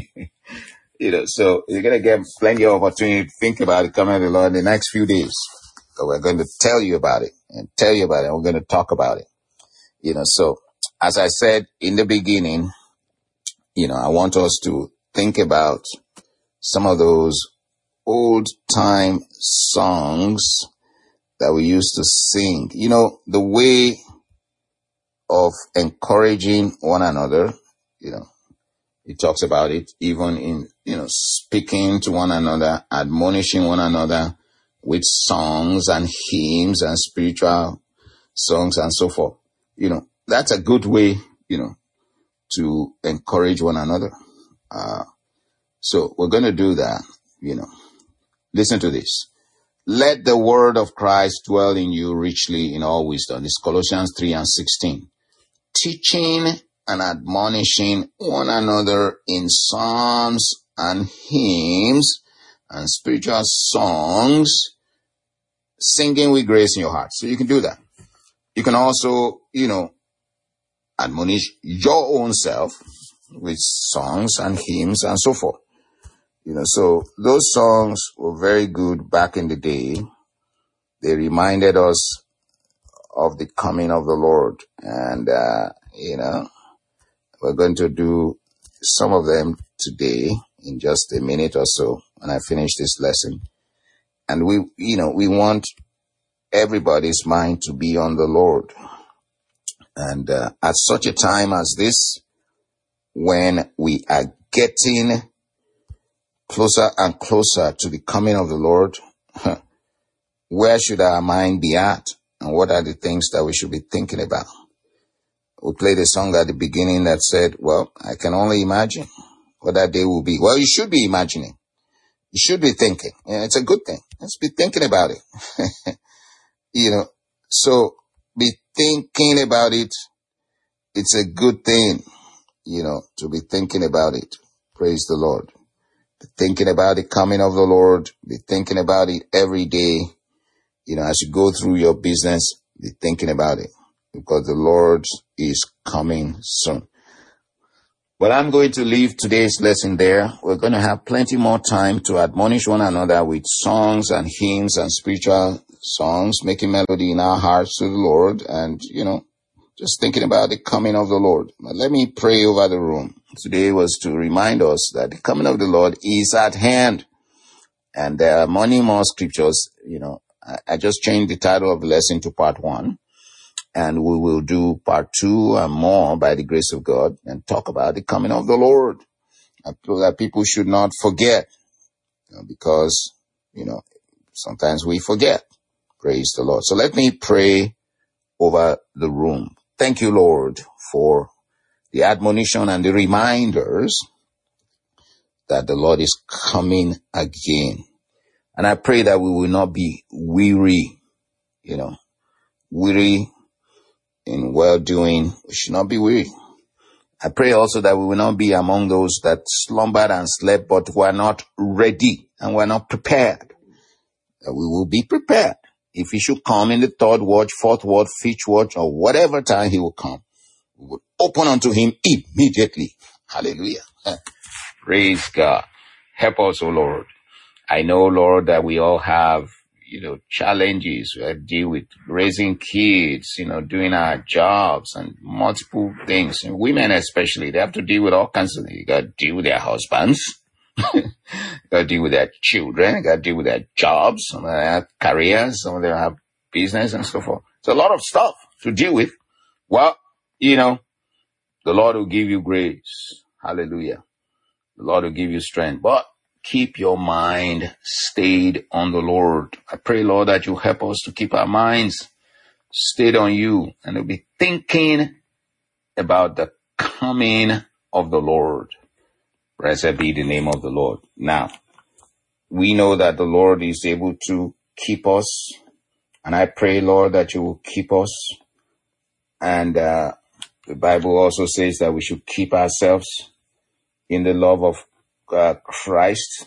Speaker 1: So you're going to get plenty of opportunity to think about the coming of the Lord in the next few days. So we're going to tell you about it and we're going to talk about it. So as I said in the beginning, I want us to think about some of those old time songs that we used to sing. The way of encouraging one another, it talks about it even in, speaking to one another, admonishing one another with songs and hymns and spiritual songs and so forth. That's a good way, to encourage one another. So we're going to do that, Listen to this. Let the word of Christ dwell in you richly in all wisdom. This is Colossians 3:16. Teaching and admonishing one another in psalms and hymns and spiritual songs, singing with grace in your heart. So you can do that. You can also, admonish your own self with songs and hymns and so forth. So those songs were very good back in the day. They reminded us of the coming of the Lord. And, we're going to do some of them today in just a minute or so when I finish this lesson. And we want everybody's mind to be on the Lord. And at such a time as this, when we are getting closer and closer to the coming of the Lord, where should our mind be at? And what are the things that we should be thinking about? We played a song at the beginning that said, well, I can only imagine what that day will be. Well, you should be imagining. You should be thinking. It's a good thing. Let's be thinking about it. So be thinking about it. It's a good thing, to be thinking about it. Praise the Lord. Be thinking about the coming of the Lord. Be thinking about it every day. As you go through your business, be thinking about it, because the Lord is coming soon. But I'm going to leave today's lesson there. We're going to have plenty more time to admonish one another with songs and hymns and spiritual songs, making melody in our hearts to the Lord, and, just thinking about the coming of the Lord. But let me pray over the room. Today was to remind us that the coming of the Lord is at hand. And there are many more scriptures. I just changed the title of the lesson to part 1. And we will do part 2 and more by the grace of God and talk about the coming of the Lord. I feel that people should not forget, because, sometimes we forget. Praise the Lord. So let me pray over the room. Thank you, Lord, for the admonition and the reminders that the Lord is coming again. And I pray that we will not be weary, weary in well-doing. We should not be weary. I pray also that we will not be among those that slumbered and slept, but were not ready and were not prepared. That we will be prepared. If he should come in the third watch, fourth watch, fifth watch, or whatever time he will come, we will open unto him immediately. Hallelujah. Praise God. Help us, O Lord. I know, Lord, that we all have, challenges. We deal with raising kids, doing our jobs and multiple things. And women especially, they have to deal with all kinds of things. You got to deal with their husbands. You got to deal with their children. You got to deal with their jobs. Some of them have careers. Some of them have business and so forth. It's a lot of stuff to deal with. Well, the Lord will give you grace. Hallelujah. The Lord will give you strength. But keep your mind stayed on the Lord. I pray, Lord, that you help us to keep our minds stayed on you and to be thinking about the coming of the Lord. Blessed be the name of the Lord. Now, we know that the Lord is able to keep us. And I pray, Lord, that you will keep us. And the Bible also says that we should keep ourselves in the love of Christ,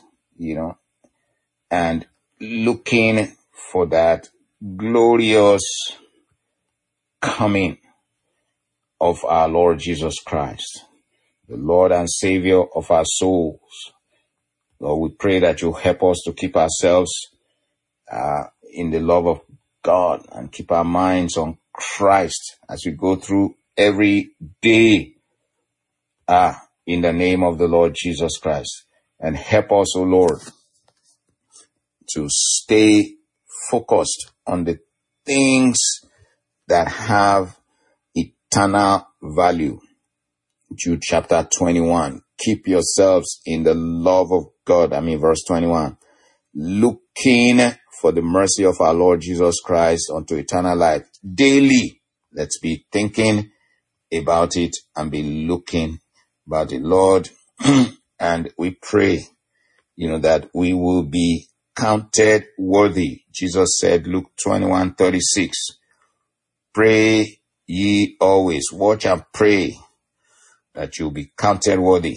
Speaker 1: and looking for that glorious coming of our Lord Jesus Christ, the Lord and Savior of our souls. Lord, we pray that you help us to keep ourselves in the love of God and keep our minds on Christ as we go through every day. In the name of the Lord Jesus Christ. And help us, O Lord, to stay focused on the things that have eternal value. Jude chapter 21. Keep yourselves in the love of God. Verse 21. Looking for the mercy of our Lord Jesus Christ unto eternal life. Daily, let's be thinking about it and be looking about it, Lord. And we pray, that we will be counted worthy. Jesus said, Luke 21:36, pray ye always, watch and pray that you'll be counted worthy.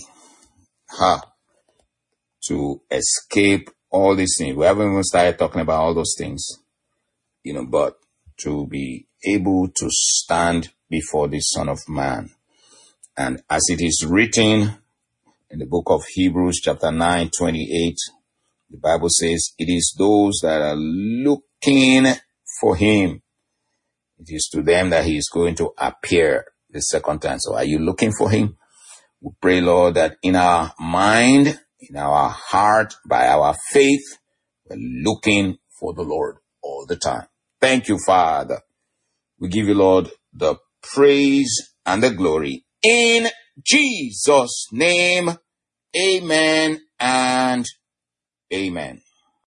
Speaker 1: To escape all these things. We haven't even started talking about all those things, but to be able to stand before the Son of Man. And as it is written in the book of Hebrews chapter 9:28, the Bible says, it is those that are looking for him. It is to them that he is going to appear the second time. So are you looking for him? We pray, Lord, that in our mind, in our heart, by our faith, we're looking for the Lord all the time. Thank you, Father. We give you, Lord, the praise and the glory. In Jesus' name, amen and amen.